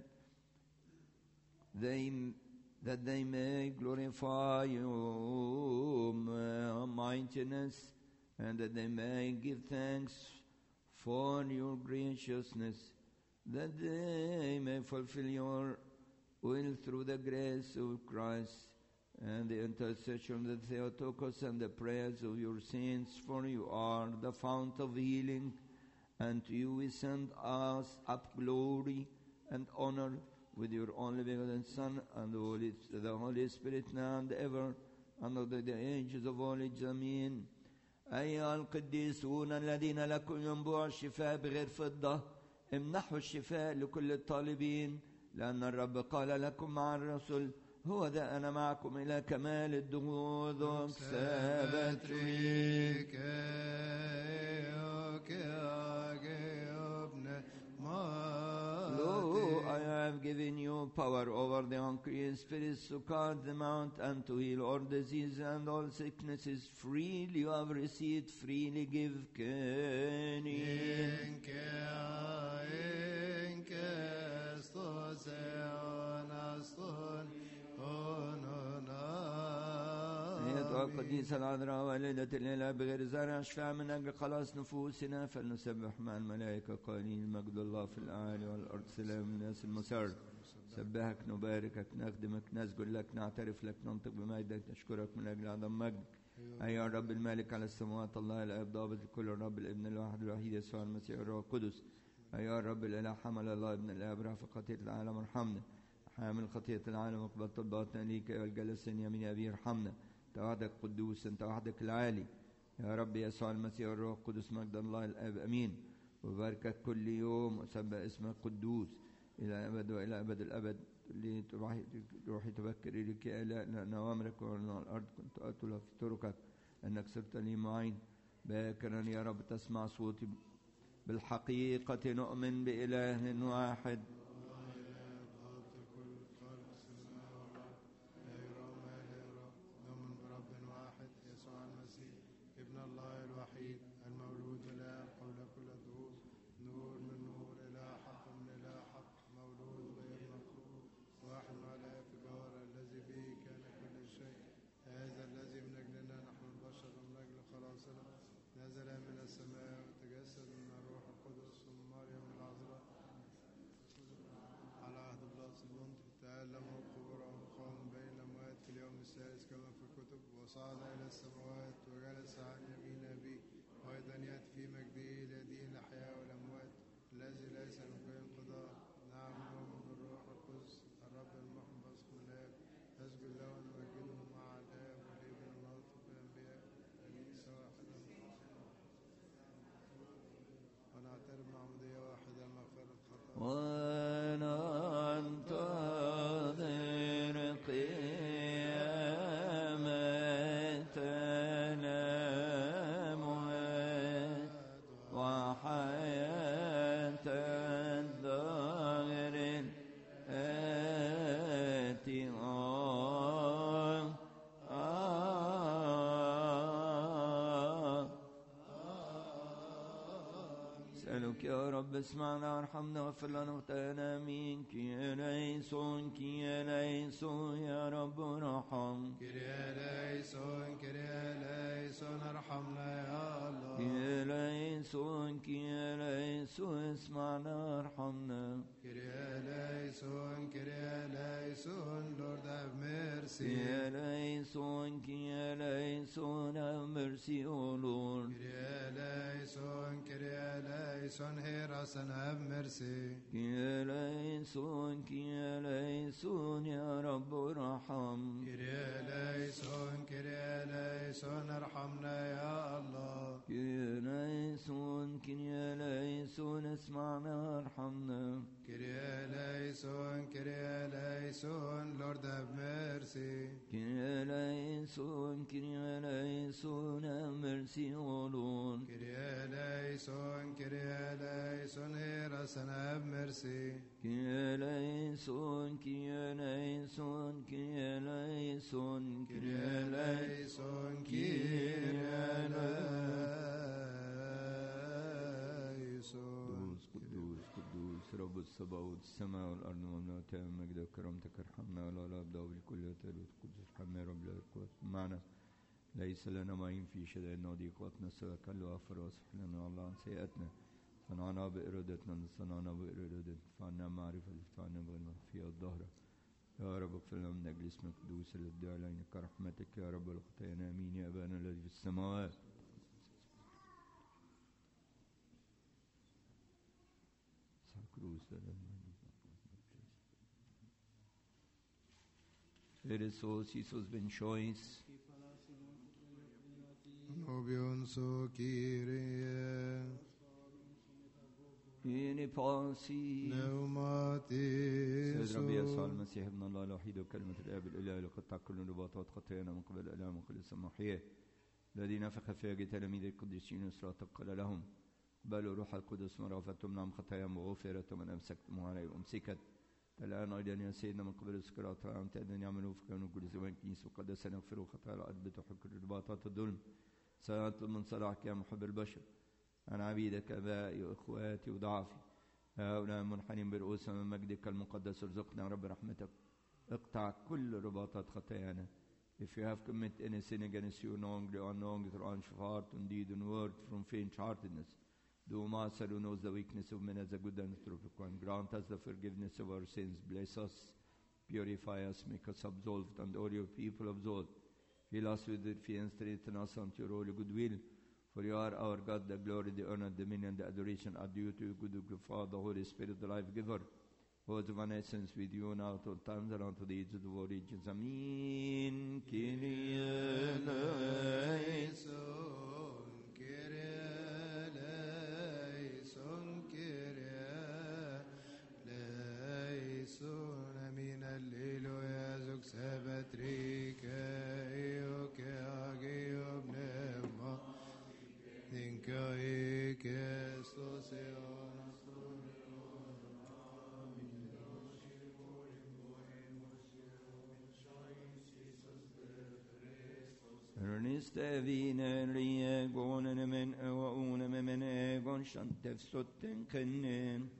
they that they may glorify your mightiness, and that they may give thanks for your graciousness, that they may fulfill your will through the grace of Christ, and the intercession of the Theotokos and the prayers of your saints, for you are the fount of healing, and to you we send us up glory and honor with your only begotten Son and the Holy, the Holy Spirit now and ever and of the ages of all ages. Amen. أيها القديسون الذين لكم ينبوع الشفاء بغير فضة، امنحوا الشفاء لكل الطالبين، لأن الرب قال لكم مع الرسل هو ذا أنا معكم إلى كمال الدهور. Lo, I have given you power over the unclean spirits to cast them out and to heal all disease and all sicknesses. Freely you have received, freely give. أيتها القديسة العذراء والدة الإله بغير زرع اشفع من أجل خلاص نفوسنا، فلنسبح مع الملائكة قائلين مجد الله في الأعالي والأرض سلام الناس المسر. سبحك نباركك نخدمك نسجد لك نعترف لك ننطق بمجدك نشكرك من أجل عظم مجدك. أيها الرب المالك على السماوات الله الآب ضابط الكل الرب الابن الواحد الوحيد يسوع المسيح الروح القدس. أيها الرب الإله حمل الله ابن الآب رافع خطية العالم ارحمنا، حامل خطية العالم وقبل طلباتنا ليك أيها الجلس يمين أبي ارحمنا. أنت وحدك قدوس، أنت وحدك العالي يا رب يسوع المسيح الروح القدس مجد الله الآب أمين. وباركك كل يوم وسبح اسمك قدوس إلى أبد وإلى أبد الأبد. روحي تبكر إليك يا إله لأن أوامرك وعلى الأرض كنت أتلى في طرقك، أنك صرت لي معين. باكرا يا رب تسمع صوتي، بالحقيقة نؤمن بإله واحد صعد إلى السماوات وجلس عن يمين أبيه وأيضا يأتي في مجده ليدين الأحياء والأموات الذي ليس له انقضاء. نعم نؤمن بالروح القدس الرب المحبس ملاك نسجد له ونمجده مع الآب والابن والناطق بالأنبياء كنيسة واحدة ونعترف معمودية واحدة مغفرة خطايا وننتظر قيامة الأموات وحياة الدهر الآتي. اسألك يا رب اسمعنا وارحمنا واغفر لنا وخطايانا. آمين. كي ليسون كي ليسون يا رب ارحم. كريا ليسون كريا ليسون ارحمنا يا الله. كي ليسون كي ليسون اسمعنا وارحمنا. كريا ليسون كريا ليسون Lord have mercy. كي ليسون كي ليسون have mercy O Lord. كريا ليسون كريا ليسون hear us and have mercy. كي ليسون كي ليسون يا رب ارحم. كريا ليسون كريا ليسون ارحمنا يا الله. كي ليسون كي ليسون اسمعنا وارحمنا. كريا ليسون كريا ليسون Lord have mercy. كي ليسون كي ليسون have mercy O Lord. كريا ليسون كريا ليسون hear us and have mercy. كي ليسون كي ليسون كي ليسون كريا ليسون كريا ليسون. قدوس قدوس قدوس رب السماوات السماء والأرض وملؤها مجدك وكرامتك ارحمنا ولا لا أبدأ بكل تلوث قدس ارحمنا يا رب لا القوات معنا. ليس لنا معين في شدائدنا وضيقاتنا سوى كل وافر واصفح لنا الله عن سيئاتنا. صنعنا بإرادتنا صنعنا بإرادتنا فعنا معرفة فعنا بغنى في الظهر. يا رب اغفر لنا من أجل اسمك القدوس الذي ادعى علينا كرحمتك يا رب الخطايانا. آمين. يا أبانا الذي في السماوات. Eresos Isos ben choice. Nobion so Kyrie. إني باسي نوماتي سيد ربي يسوع المسيح ابن الله الوحيد وكلمة الآب الإله لقطع كل رباطات خطايانا من قبل الآلام وكل السماحية الذي نفخ في تلاميذ القديسين إسراء قال لهم قبلوا روح القدس مرافة نعم خطاياهم وغفرت ومن أمسكتم عليه وأمسكت. الآن أيضا يا سيدنا من قبل السكرات أمتعنا يعملوا في كون كل زمان كنيس وقدس نغفروا خطايا الأرض بتحك رباطات الظلم. سنطلب من صلاحك يا محب البشر أنا عبيدك أبائي وإخواتي وضعفي هؤلاء منحنين برؤوسهم من مجدك المقدس. ارزقنا رب رحمتك. اقطع كل رباطات خطايانا. If you have committed any sin against you knowingly or unknowingly through unshifted heart and deed and word from faint-heartedness, do Master who knows the weakness of men as a good and true one. Grant us the forgiveness of our sins. Bless us, purify us, make us absolved, and all your people absolved. Fill us with your fear and strengthen us unto your holy good will. For you are our God, the glory, the honor, the dominion, the adoration are due to you, good God, Father, the Holy Spirit, the life giver, who is one essence with you now at all times and unto the age of the world ages. Amen. Kyrie eleison, Kyrie eleison, Kyrie eleison. Amen. Alleluia. Zog sabatrika, ioke agio pneuma. Ninka ike stoseon. Erneste vinen riegonen men öonen men egon shantef sotten kennen.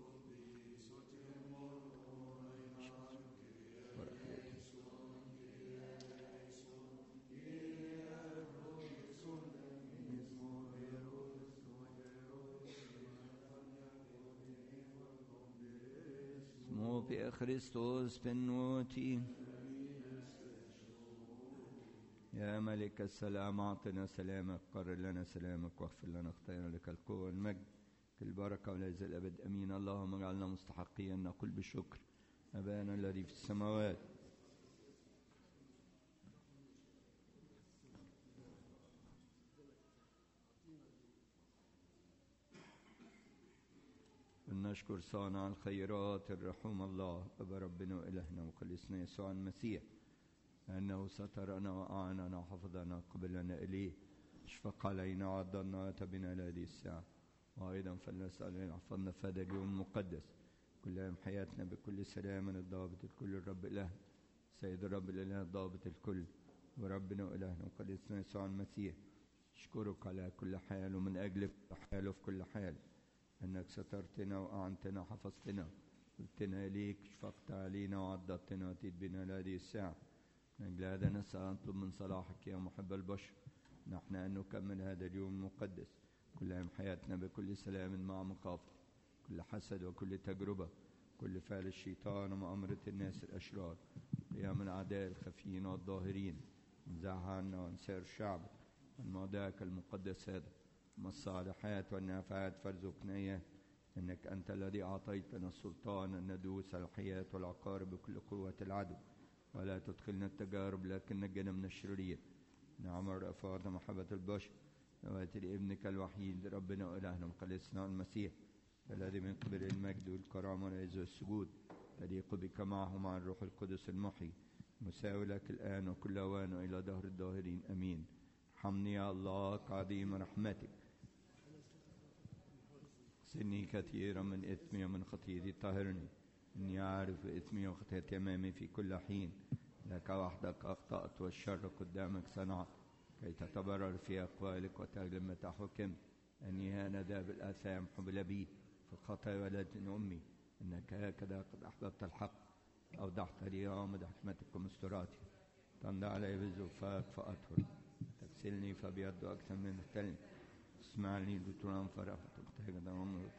Små pe Christos penoti. يا ملك السلام أعطنا سلامك، قرر لنا سلامك، واغفر لنا خطايانا، لك القوة والمجد البركة وليس الأبد أمين. اللهم اجعلنا مستحقين أن نقول بالشكر أبانا الذي في السماوات. ونشكر صانع الخيرات الرحوم الله أبا ربنا وإلهنا وخلصنا يسوع المسيح، أنه سترنا وأعاننا وحفظنا قبلنا إليه، اشفق علينا وعضلنا وتبنا لهذه الساعة. وأيضا فلنسأل أن يحفظنا في هذا اليوم المقدس كل أيام حياتنا بكل سلام الضابط الكل الرب إله سيد الرب الإله الضابط الكل وربنا وإلهنا وخلصنا يسوع المسيح. أشكرك على كل حال ومن أجل كل حال وفي كل حال، أنك سترتنا وأعنتنا وحفظتنا، قلتنا إليك، شفقت علينا وعضدتنا وأتيت بنا لهذه الساعة. من أجل هذا نسأل نطلب من صلاحك يا محب البشر نحن أن نكمل هذا اليوم المقدس كل أيام حياتنا بكل سلام مع مخافة كل حسد وكل تجربة، كل فعل الشيطان ومؤامرة الناس الأشرار، قيام الأعداء الخفيين والظاهرين، انزعها عنا وعن سائر الشعب من موضعك المقدس هذا، أما الصالحات والنافعات فارزقنا إياه، إنك أنت الذي أعطيتنا السلطان أن ندوس على الحياة والعقارب بكل قوة العدو، ولا تدخلنا التجارب لكن نجنا من الشرير. نعم الرأفات محبة البشر نواتي لابنك الوحيد ربنا وإلهنا مخلصنا المسيح، الذي من قبل المجد والكرامة والعز والسجود تليق بك معه مع الروح القدس المحيي، مساوي لك الآن وكل أوان وإلى دهر الداهرين أمين. ارحمني يا الله كعظيم رحمتك، اغسلني كثيرا من إثمي ومن خطيئتي طهرني، إني أعرف إثمي وخطيئتي أمامي في كل حين، لك وحدك أخطأت والشر قدامك صنعت، كي تتبرر في أقوالك وتغلب متى حكمت، أني هانذا بالآثام حبل بي في الخطايا ولدتني أمي، إنك هكذا قد أحببت الحق أوضحت لي عمد حكمتك ومستوراتي، تمضي علي بزفاك فأطهر، تغسلني فبيض أكثر من الثلج، اسمعني لترام فرحة مبتهجة عمرك،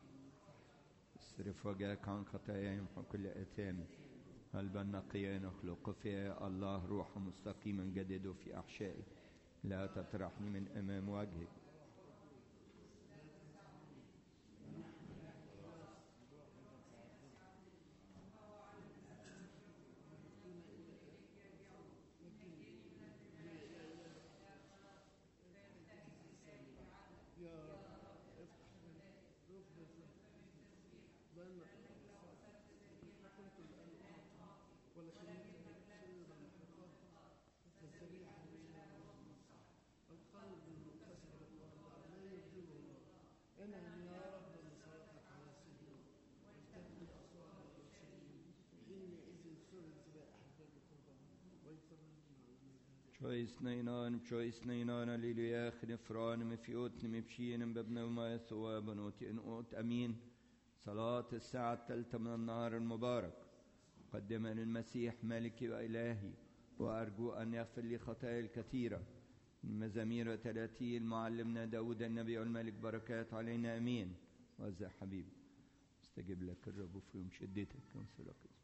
اصرف وجهك عن خطاياي يمحو كل آثامي، قلبا نقيا نخلق فيها الله روحا مستقيما جدده في أحشائي، لا تطرحني من أمام وجهك. شويس نينان بشويس نينان ليلياخ نفران مفيوت نمبشين بابن وما ثواب نوتي انقوت أمين. صلاة الساعة الثالثة من النهار المبارك قدما المسيح مالكي وإلهي، وأرجو أن يغفر لي خطايا الكثيرة. مزامير ثلاثين معلمنا داود النبي والملك بركات علينا أمين. وزع حبيبي استجب لك الرب في يوم شدتك وانصرك.